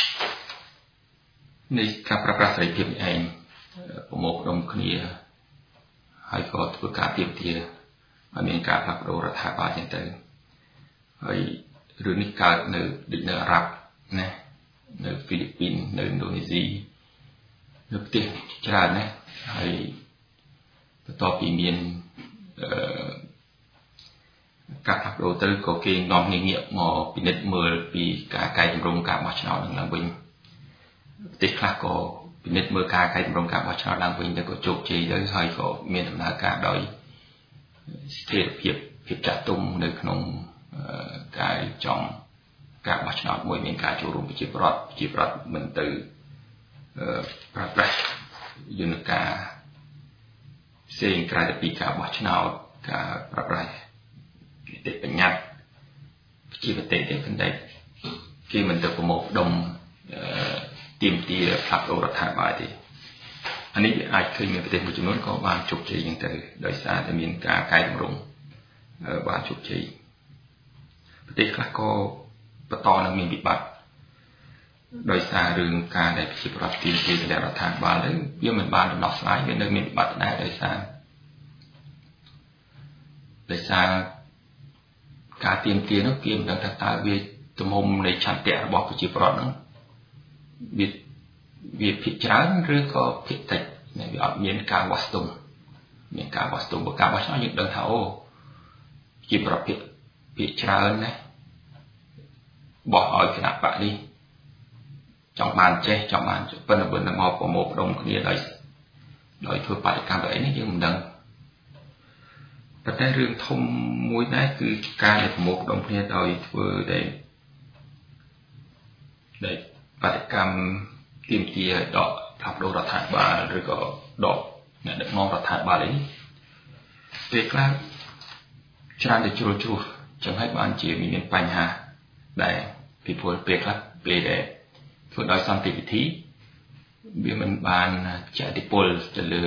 Speaker 2: នៃការប្រើប្រាស់សេរីភាពនេះឯងប្រមូលផ្ដុំគ្នាហើយក៏ធ្វើការទាមទារឲ្យមានការផ្លាស់ប្ដូររដ្ឋាភិបាលចឹងទៅហើយរឿងនេះកើតនៅដូចនៅអារ៉ាប់ណានៅហ្វីលីពីននៅឥណ្ឌូនេស៊ីនៅប្រទេសច្រើនណាស់ហើយបន្ទាប់ពីមានអឺការផ្លាស់ប្ដូរទៅក៏គេនាំងាកងាកមកពិនិត្យមើលពីការកែតម្រង់ការបោះឆ្នោតនឹងឡើងវិញប្រទេសខ្លះក៏ពិនិត្យមើលការកែតម្រង់ការបោះឆ្នោតឡើងវិញទៅក៏ជោគជ័យទៅហើយក៏មានដំណើរការដោយស្ថិរភាពភាពចាស់ទុំនៅក្នុងការចង់ការបោះឆ្នោតមួយមានការចូលរួមប្រជាពលរដ្ឋប្រជាពលរដ្ឋមិនទៅប្រើប្រាស់យន្តការផ្សេងក្រៅពីការបោះឆ្នោតការប្រើប្រាស់នីតិបញ្ញត្តិប្រជាប្រទេសទេប៉ុន្តែគេមិនទៅប្រមូលផ្ដុំទាមទារផ្លាស់ប្ដូររដ្ឋាភិបាលទេអានេះអាចឃើញមានប្រទេសមួយចំនួនក៏បានជោគជ័យយ៉ាងទៅដោយសារតែមានការកែតម្រង់បានជោគជ័យប្រទេសខ្លះក៏បន្តនឹងមានវិបត្តិដោយសាររឿងការដែលប្រជាពលរដ្ឋទាមទារទៅរដ្ឋាភិបាលទៅវាមិនបានដំណោះស្រាយវានៅមានវិបត្តិដែរដោយសារដោយសារការទាមទារនោះគេមិនដឹងថាតើវាទំហំនៃឆន្ទៈរបស់ប្រជាពលរដ្ឋនោះវាវាភាគច្រើនឬក៏ភាគតិចវាអត់មានការវាស់ស្ទង់មានការវាស់ស្ទង់បើការបោះឆ្នោតយើងដឹងថាអូជាប្រភេទភាគច្រើនណាបោះឲ្យគណៈបកនេះចង់បានចេះចង់បានប៉ុន្តែបើមកប្រមូលផ្ដុំគ្នាដោយដោយធ្វើបដកម្មទៅអីនេះយើងមិនដឹងប៉ុន្តែរឿងធំមួយដែរគឺការដែលប្រមូលផ្ដុំគ្នាដោយធ្វើដែលដែលបដកម្មទាមទារដកផ្លាស់ប្ដូររដ្ឋាភិបាលឬក៏ដកអ្នកដឹកនាំរដ្ឋាភិបាលអីពេលខ្លះច្រើនតែជ្រុលជ្រោះចឹងហើយបានជាមានបញ្ហាដែរពីព្រោះពេលខ្លះពេលដែលធ្វើដោយសន្តិវិធីវាមិនបានចែកឥទ្ធិពលទៅលើ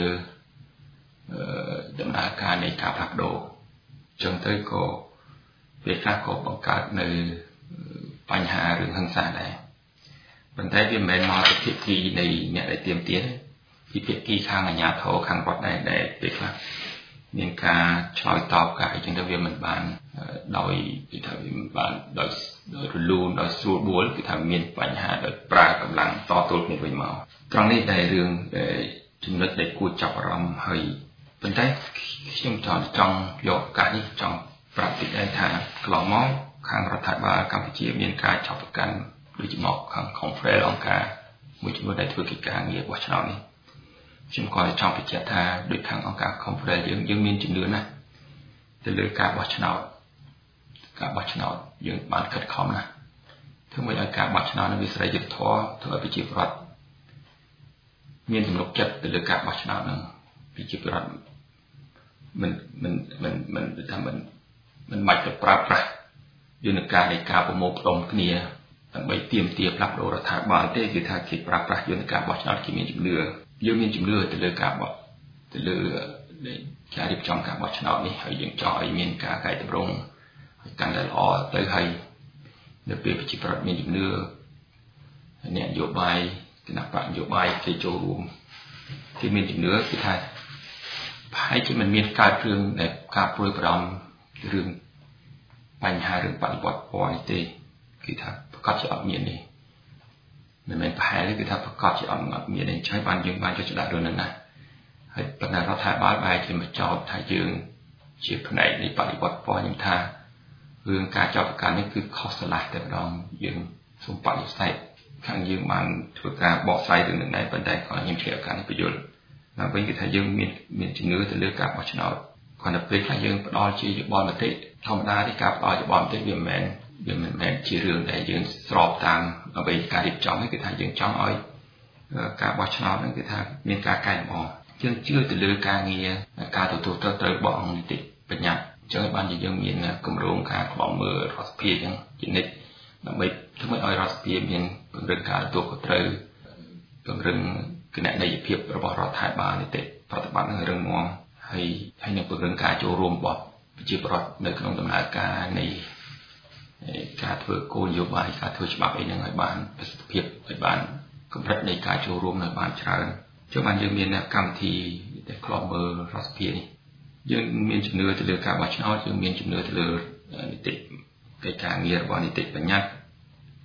Speaker 2: ដំណើរការនៃការផ្លាស់ប្ដូរចឹងទៅក៏ពេលខ្លះក៏បង្កើតនៅបញ្ហារឿងហិង្សាដែរប៉ុន្តែវាមិនមែនមកពីភាគីនៃអ្នកដែលទាមទារពីភាគីខាងអាជ្ញាធរខាងរដ្ឋដែរដែលពេលខ្លះមានការឆ្លើយតបការអីចឹងទៅវាមិនបានដោយគេថាវាមិនបានដោយដោយរលូនដោយស្រួលបួលគឺថាមានបញ្ហាដោយប្រើកម្លាំងតទល់គ្នាវិញមកត្រង់នេះដែលរឿងដែលចំណុចដែលគួរចាប់អារម្មណ៍ហើយប៉ុន្តែខ្ញុំចង់ចង់យកឱកាសនេះចង់ប្រាប់តិចដែរថាកន្លងមកខាងរដ្ឋាភិបាលកម្ពុជាមានការចាប់ប្រកាន់ដូចជាមកខាង Conference អង្គការមួយចំនួនដែលធ្វើកិច្ចការងារបោះឆ្នោតនេះខ្ញុំក៏ចង់បញ្ជាក់ថាដូចខាងអង្គការ Conference យើងយើងមានជំនឿណាស់ទៅលើការបោះឆ្នោតការបោះឆ្នោតយើងបានខិតខំណាស់ធ្វើឲ្យការបោះឆ្នោតនឹងវាសេរីយុត្តិធម៌ធ្វើឲ្យប្រជាពលរដ្ឋមានទំនុកចិត្តទៅលើការបោះឆ្នោតនឹងប្រជាពលរដ្ឋមិនមិនមិនមិនថាមិនមិនបាច់ទៅប្រើប្រាស់យន្តការនៃការប្រមូលផ្ដុំគ្នាដើម្បីទាមទារផ្លាស់ប្ដូររដ្ឋាភិបាលទេគឺថាគេប្រើប្រាស់យន្តការបោះឆ្នោតគេមានជំនឿយើងមានជំនឿទៅលើការបោះទៅលើការរៀបចំការបោះឆ្នោតនេះហើយយើងចង់ឲ្យមានការកែតម្រង់ឲ្យកាន់តែល្អទៅហើយនៅពេលប្រជាពលរដ្ឋមានជំនឿអ្នកនយោបាយគណៈបកនយោបាយគេចូលរួមគេមានជំនឿគឺថាប្រហែលជាមិនមានកើតរឿងដែលការព្រួយបារម្ភរឿងបញ្ហារឿងបដិវត្តពណ៌នេះទេគឺថាប្រកាសជាអត់មានទេមិនមែនប្រហែលទេគឺថាប្រកាសជាអត់មានទេឆ្លៃបានយើងបានចូលដាក់រឿងហ្នឹងណាហើយប៉ុន្តែរដ្ឋាភិបាលបែរជាមកចោទថាយើងជាផ្នែកនៃបដិវត្តពណ៌ខ្ញុំថារឿងការចោទប្រកាន់នេះគឺខុសឆ្លាស់តែម្ដងយើងសូមបដិសេធខាងយើងបានធ្វើការបកស្រាយរឿងនេះដែរប៉ុន្តែក៏ខ្ញុំឆ្លៀតឱកាសនេះបញ្យល់ដល់វិញគឺថាយើងមានមានជំនឿទៅលើការបោះឆ្នោតគ្រាន់តែពេលខ្លះយើងផ្ដល់ជាយោបល់មតិធម្មតាទេការផ្ដល់យោបល់មតិវាមិនមែនវាមិនមែនជារឿងដែលយើងស្របតាមអ្វីការរៀបចំទេគឺថាយើងចង់ឲ្យការបោះឆ្នោតហ្នឹងគឺថាមានការកែលម្អយើងជឿទៅលើការងារការទទួលត្រូវត្រូវរបស់អង្គនីតិបញ្ញត្តិអញ្ចឹងបានជាយើងមានគម្រោងការក្បត់មើលរដ្ឋសភាអញ្ចឹងជានិច្ចដើម្បីធ្វើឲ្យរដ្ឋសភាមានពង្រឹងការទទួលខុសត្រូវពង្រឹងគណនេយ្យភាពរបស់រដ្ឋាភិបាលនីតិប្រតិបត្តិនឹងរឹងមាំហើយហើយនឹងពង្រឹងការចូលរួមរបស់ប្រជាពលរដ្ឋនៅក្នុងដំណើរការនៃការធ្វើគោលនយោបាយការធ្វើច្បាប់អីហ្នឹងឲ្យបានប្រសិទ្ធភាពឲ្យបានកម្រិតនៃការចូលរួមនៅបានច្រើនចឹងបានយើងមានកម្មវិធីដែលក្លំមើលរដ្ឋសភានេះយើងមានជំនឿទៅលើការបោះឆ្នោតយើងមានជំនឿទៅលើនីតិកិច្ចការងាររបស់នីតិបញ្ញត្តិ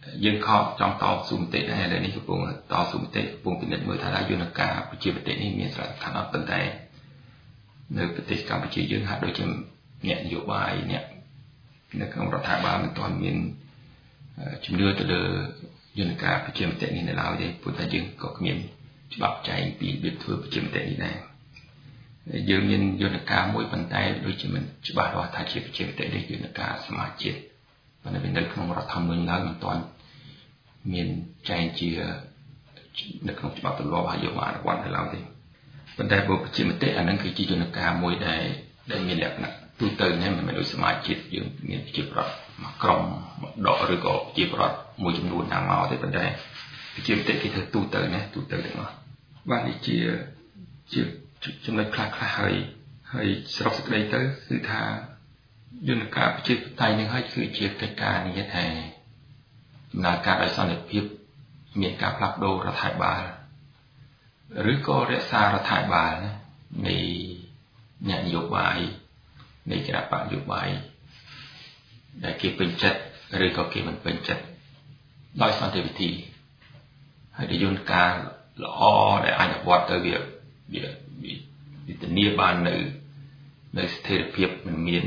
Speaker 2: យើងខកចង់តស៊ូមតិដែរឥឡូវនេះកំពុងតស៊ូមតិកំពុងពិនិត្យមើលថាយន្តការប្រជាមតិនេះមានសារៈសំខាន់អត់ប៉ុន្តែនៅប្រទេសកម្ពុជាយើងហាក់ដូចជាអ្នកនយោបាយអ្នកនៅក្នុងរដ្ឋាភិបាលមិនទាន់មានជំនឿទៅលើយន្តការប្រជាមតិនេះនៅឡើយទេព្រោះតែយើងក៏គ្មានច្បាប់ចែងពីរបៀបធ្វើប្រជាមតិនេះដែរយើងមានយន្តការមួយប៉ុន្តែដូចជាមិនច្បាស់លាស់ថាជាប្រជាមតិនេះយន្តការសមាជជាតិប៉ុន្តែនៅក្នុងរដ្ឋធម្មនុញ្ញឡើយមិនទាន់មានចែងជានៅក្នុងច្បាប់ទម្លាប់ហើយយកមកអនុវត្តនៅឡើយទេប៉ុន្តែប្រជាមតិអានឹងគឺជាយន្តការមួយដែលដែលមានលក្ខណៈទូទៅណាមិនមែនដូចសមាជជាតិយើងមានប្រជាប្រដ្ឋមួយក្រុមមួយដកឬក៏ប្រជាប្រដ្ឋមួយចំនួនតាមមកទេប៉ុន្តែប្រជាមតិគេធ្វើទូទៅណាទូទៅទាំងអស់បាទនេះជាជាចំណុចខ្លះខ្លះហើយហើយសរុបសេចក្តីទៅគឺថាយន្តការប្រជាធិបតេយ្យនឹងហើយគឺជាកិច្ចការនេះថាដំណើរការដោយសន្តិភាពមានការផ្លាស់ប្ដូររដ្ឋាភិបាលឬក៏រក្សារដ្ឋាភិបាលនៃអ្នកនយោបាយនៃគណៈបកនយោបាយដែលគេពេញចិត្តឬក៏គេមិនពេញចិត្តដោយសន្តិវិធីហើយយន្តការល្អដែលអនុវត្តទៅវាវាវិធានាបាននៅនៅស្ថិរភាពមិនមាន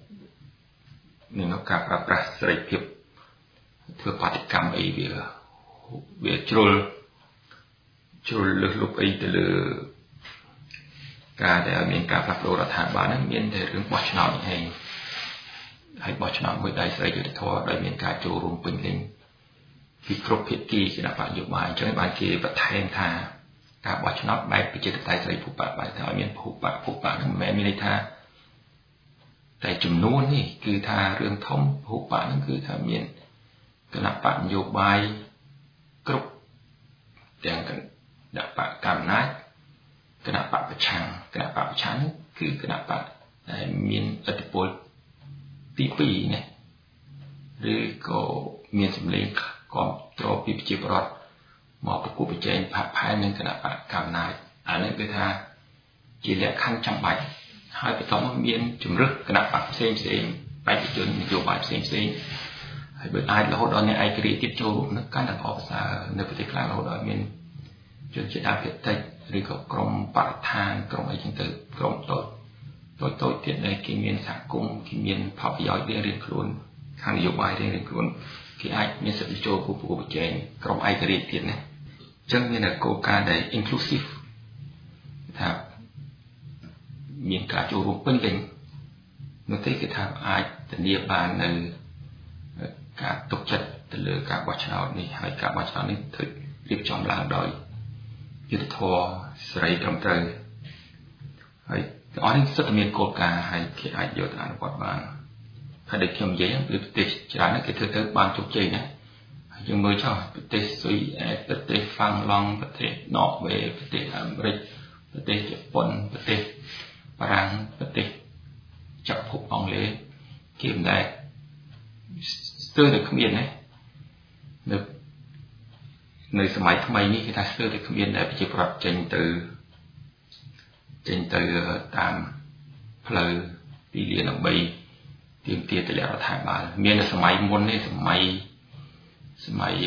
Speaker 2: នៅការប្រើប្រាស់សេរីភាពធ្វើបាតកម្មអីវាវាជ្រុលជ្រុលលើសលប់អីទៅលើការដែលមានការផ្លាស់ប្ដូររដ្ឋាភិបាលហ្នឹងមានតែរឿងបោះឆ្នោតឯងហើយបោះឆ្នោតមួយដៃស្រីយុត្តិធម៌ដោយមានការចូលរួមពេញលេញពីគ្រប់ភាគីគណៈបកនយោបាយអញ្ចឹងបានគេបន្ថែមថាការបោះឆ្នោតបែបប្រជាធិបតេយ្យសេរីភូបកបែបថាឲ្យមានភូបកភូបកហ្នឹងមិនមែនមានន័យថាតែចំនួននេះគឺថារឿងធំភូបកហ្នឹងគឺថាមានគណៈបកនយោបាយគ្រប់ទាំងគណៈបកកណ្ដាលគណៈបកប្រឆាំងគណៈបកប្រឆាំងគឺគណៈបកដែលមានឥទ្ធិពលទីពីរណាឬក៏មានសម្លេងគ្រប់គ្រងពីប្រជាពលរដ្ឋមកប្រគល់ប្រជែងផាក់ផែននឹងគណៈបកកណ្ដាលអានេះគឺថាជាលក្ខខណ្ឌចាំបាច់ហើយបន្តមកមានជំរឹះគណៈបកផ្សេងផ្សេងបេក្ខជននយោបាយផ្សេងផ្សេងហើយបើអាចរហូតដល់អ្នកឯករាជ្យទៀតចូលរួមនឹងកាន់តែល្អប្រសើរនៅប្រទេសខ្លះរហូតដល់មានជនជាតិដើមភាគតិចឬក៏ក្រុមបរិស្ថានក្រុមអីចឹងទៅក្រុមតូចតូចតូចទៀតដែលគេមានសហគមន៍គេមានផលប្រយោជន៍រៀងរៀងខ្លួនខាងនយោបាយរៀងរៀងខ្លួនគេអាចមានសិទ្ធិចូលប្រគល់ប្រជែងក្រុមឯករាជ្យទៀតណាអញ្ចឹងមានគោលការណ៍ដែល inclusive ថាមានការចូលរួមពេញលេញនោះទេគឺថាអាចធានាបាននៅការទុកចិត្តទៅលើការបោះឆ្នោតនេះហើយការបោះឆ្នោតនេះត្រូវរៀបចំឡើងដោយយុត្តិធម៌សេរីត្រឹមត្រូវហើយទាំងអស់នេះសិតតែមានគោលការណ៍ហើយគេអាចយកទៅអនុវត្តបានហើយដូចខ្ញុំនិយាយពីប្រទេសច្រើនគេធ្វើទៅបានជោគជ័យណាហើយយើងមើលចុះប្រទេសស៊ុយអែតប្រទេសហ្វាំងឡង់ប្រទេសណ័រវេប្រទេសអាមេរិកប្រទេសជប៉ុនប្រទេសបារាំងប្រទេសចក្រភពអង់គ្លេសគេមិនដែលស្ទើរតែគ្មានណានៅនៅសម័យថ្មីនេះគេថាស្ទើរតែគ្មានដែលប្រជាប្រដ្ឋចេញទៅចេញទៅតាមផ្លូវទីលានដើម្បីទាមទារទម្លាក់រដ្ឋាភិបាលមាននៅសម័យមុននេះសម័យសម័យ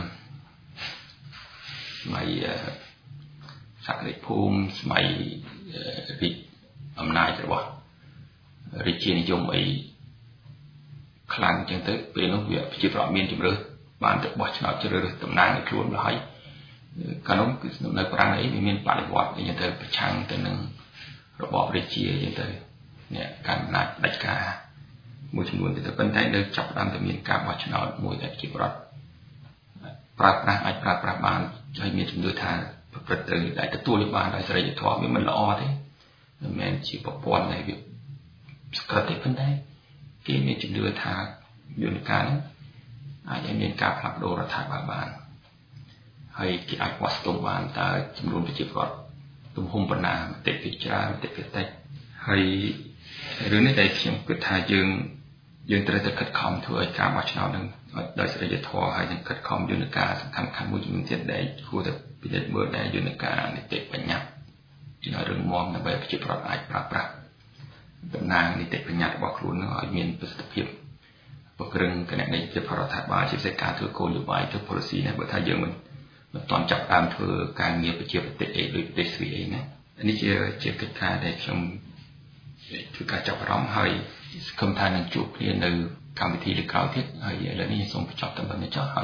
Speaker 2: សម័យសក្តិភូមិសម័យរាជអំណាចរបស់រាជានិយមអីខ្លាំងចឹងទៅពេលនោះវាប្រជាប្រដ្ឋមានជំរឿនបានទៅបោះឆ្នោតជ្រើសរើសតំណាងឲ្យខ្លួនហើយកាលនោះគឺនៅប្រាំងអីវាមានបដិវត្តអីចឹងទៅប្រឆាំងទៅនឹងរបបរាជាចឹងទៅអ្នកកាន់អំណាចផ្ដាច់ការមួយចំនួនទៅប៉ុន្តែនៅចាប់ផ្ដើមតែមានការបោះឆ្នោតមួយដែលប្រជាប្រដ្ឋប្រើប្រាស់អាចប្រើប្រាស់បានហើយមានជំនឿថាប្រព្រឹត្តទៅដែលទទួលបានដោយសេរីធម៌វាមិនល្អទេមិនមែនជាប្រព័ន្ធដែលវាស្ក្រឹតទេប៉ុន្តែគេមានជំនឿថាយន្តការនេះអាចឲ្យមានការផ្លាស់ប្ដូររដ្ឋាភិបាលបានហើយគេអាចវាស់ស្ទង់បានតើចំនួនប្រជាពលរដ្ឋទំហំប៉ុណ្ណាមតិភាគច្រើនមតិភាគតិចហើយរឿងនេះដែលខ្ញុំគិតថាយើងយើងត្រូវតែខិតខំធ្វើឲ្យការបោះឆ្នោតនឹងដោយសេរីធម៌ហើយនឹងខិតខំយន្តការសំខាន់ៗមួយចំនួនទៀតដែលគួរតែពិនិត្យមើលដែរយន្តការនីតិបញ្ញត្តិជារឿងមមដើម្បីប្រជាពលរដ្ឋអាចប្រើប្រាស់តំណាងនីតិបញ្ញត្តិរបស់ខ្លួនឲ្យមានប្រសិទ្ធភាពពង្រឹងគណនេយ្យភាពរដ្ឋាភិបាលជាពិសេសការធ្វើគោលនយោបាយធ្វើ policy ណាបើថាយើងមិនមិនទាន់ចាប់ផ្ដើមធ្វើការងារប្រជាប្រទេសអីដូចប្រទេសស្វីអីណានេះជាជាកិច្ចការដែលខ្ញុំធ្វើការចាប់អារម្មណ៍ហើយសង្ឃឹមថានឹងជួបគ្នានៅកម្មវិធីលើកក្រោយទៀតហើយឥឡូវនេះសូមបញ្ចប់តែប៉ុណ្្នេះចុះហើយ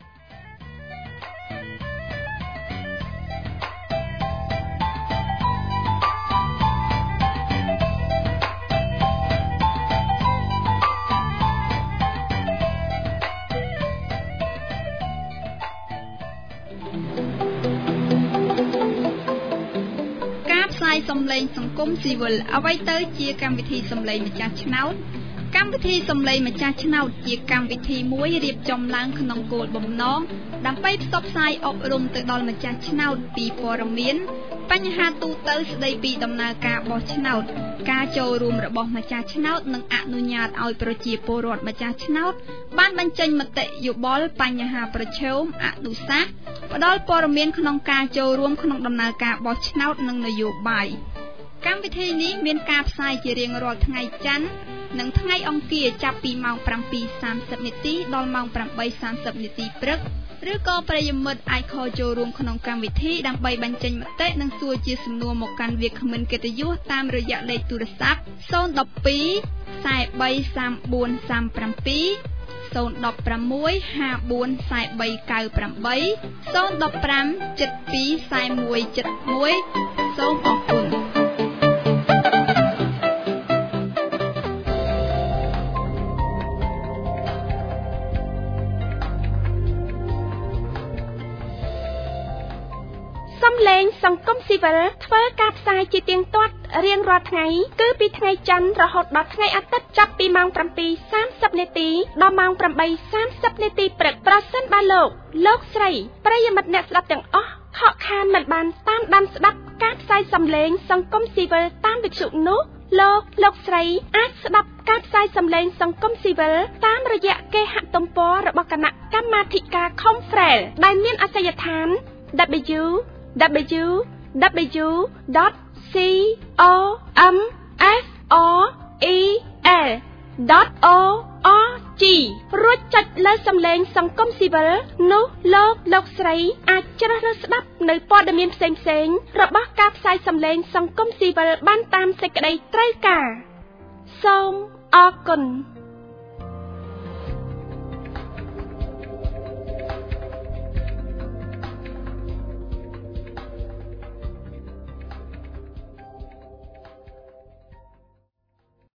Speaker 5: សំឡេងសង្គមស៊ីវិលអ្វីទៅជាកម្មវិធីសំឡេងម្ចាស់ឆ្នោតកម្មវិធីសំឡេងម្ចាស់ឆ្នោតជាកម្មវិធីមួយរៀបចំឡើងក្នុងគោលបំណងដើម្បីផ្សព្វផ្សាយអប់រំទៅដល់ម្ចាស់ឆ្នោតពីព័ត៌មានបញ្ហាទូទៅស្ដីពីដំណើរការបោះឆ្នោតការចូលរួមរបស់ម្ចាស់ឆ្នោតនិងអនុញ្ញាតឲ្យប្រជាពលរដ្ឋម្ចាស់ឆ្នោតបានបញ្ចេញមតិយោបល់បញ្ហាប្រឈមអនុសាសន៍ផ្ដល់ព័ត៌មានក្នុងការចូលរួមក្នុងដំណើរការបោះឆ្នោតនិងនយោបាយកម្មវិធីនេះមានការផ្សាយជារៀងរាល់ថ្ងៃច័ន្ទនិងថ្ងៃអង្គារចាប់ពីម៉ោង ប្រាំពីរសាមសិប នាទីដល់ម៉ោង ប្រាំបីសាមសិប នាទីព្រឹកឬក៏ប្រិយមិត្តអាចខលចូលរួមក្នុងកម្មវិធីដើម្បីបញ្ចេញមតិនិងសួរជាសំណួរមកកាន់វាគ្មិនកិត្តិយសតាមរយៈលេខទូរស័ព្ទ ศูนย์ หนึ่ง สอง สี่ สาม สี่ สาม สี่ สาม เจ็ด ศูนย์ หนึ่ง หก ห้า สี่ สาม สี่ เก้า แปด ศูนย์ หนึ่ง แปด ห้า สี่ สี่ เก้า แปด ศูนย์ หนึ่ง ห้า เจ็ด สอง สี่ หนึ่ง เจ็ด หนึ่ง សូមអរគុណ
Speaker 6: សំឡេងសង្គមស៊ីវិលធ្វើការផ្សាយជាទៀងទាត់រៀងរាល់ថ្ងៃគឺពីថ្ងៃច័ន្ទរហូតដល់ថ្ងៃអាទិត្យចាប់ពីម៉ោង ប្រាំពីរសាមសិប នាទីដល់ម៉ោង ប្រាំបីសាមសិប នាទីព្រឹកប្រសិនបើលោកលោកស្រីប្រិយមិត្តអ្នកស្ដាប់ទាំងអស់ខកខានមិនបានតាមដានស្ដាប់ការផ្សាយសំឡេងសង្គមស៊ីវិលតាមវិទ្យុនោះលោកលោកស្រីអាចស្ដាប់ការផ្សាយសំឡេងសង្គមស៊ីវិលតាមរយៈគេហទំព័ររបស់គណៈកម្មាធិការ Confrel ដែលមានអាសយដ្ឋាន double-u double-u double-u ដត com ដត org រួចចុចលើសំឡេងសង្គមស៊ីវិលនោះលោកលោកស្រីអាចជ្រើសរើសស្ដាប់នៅព័ត៌មានផ្សេងៗរបស់ការផ្សាយសំឡេងសង្គមស៊ីវិលបានតាមសេចក្តីត្រូវការសូមអរគុណ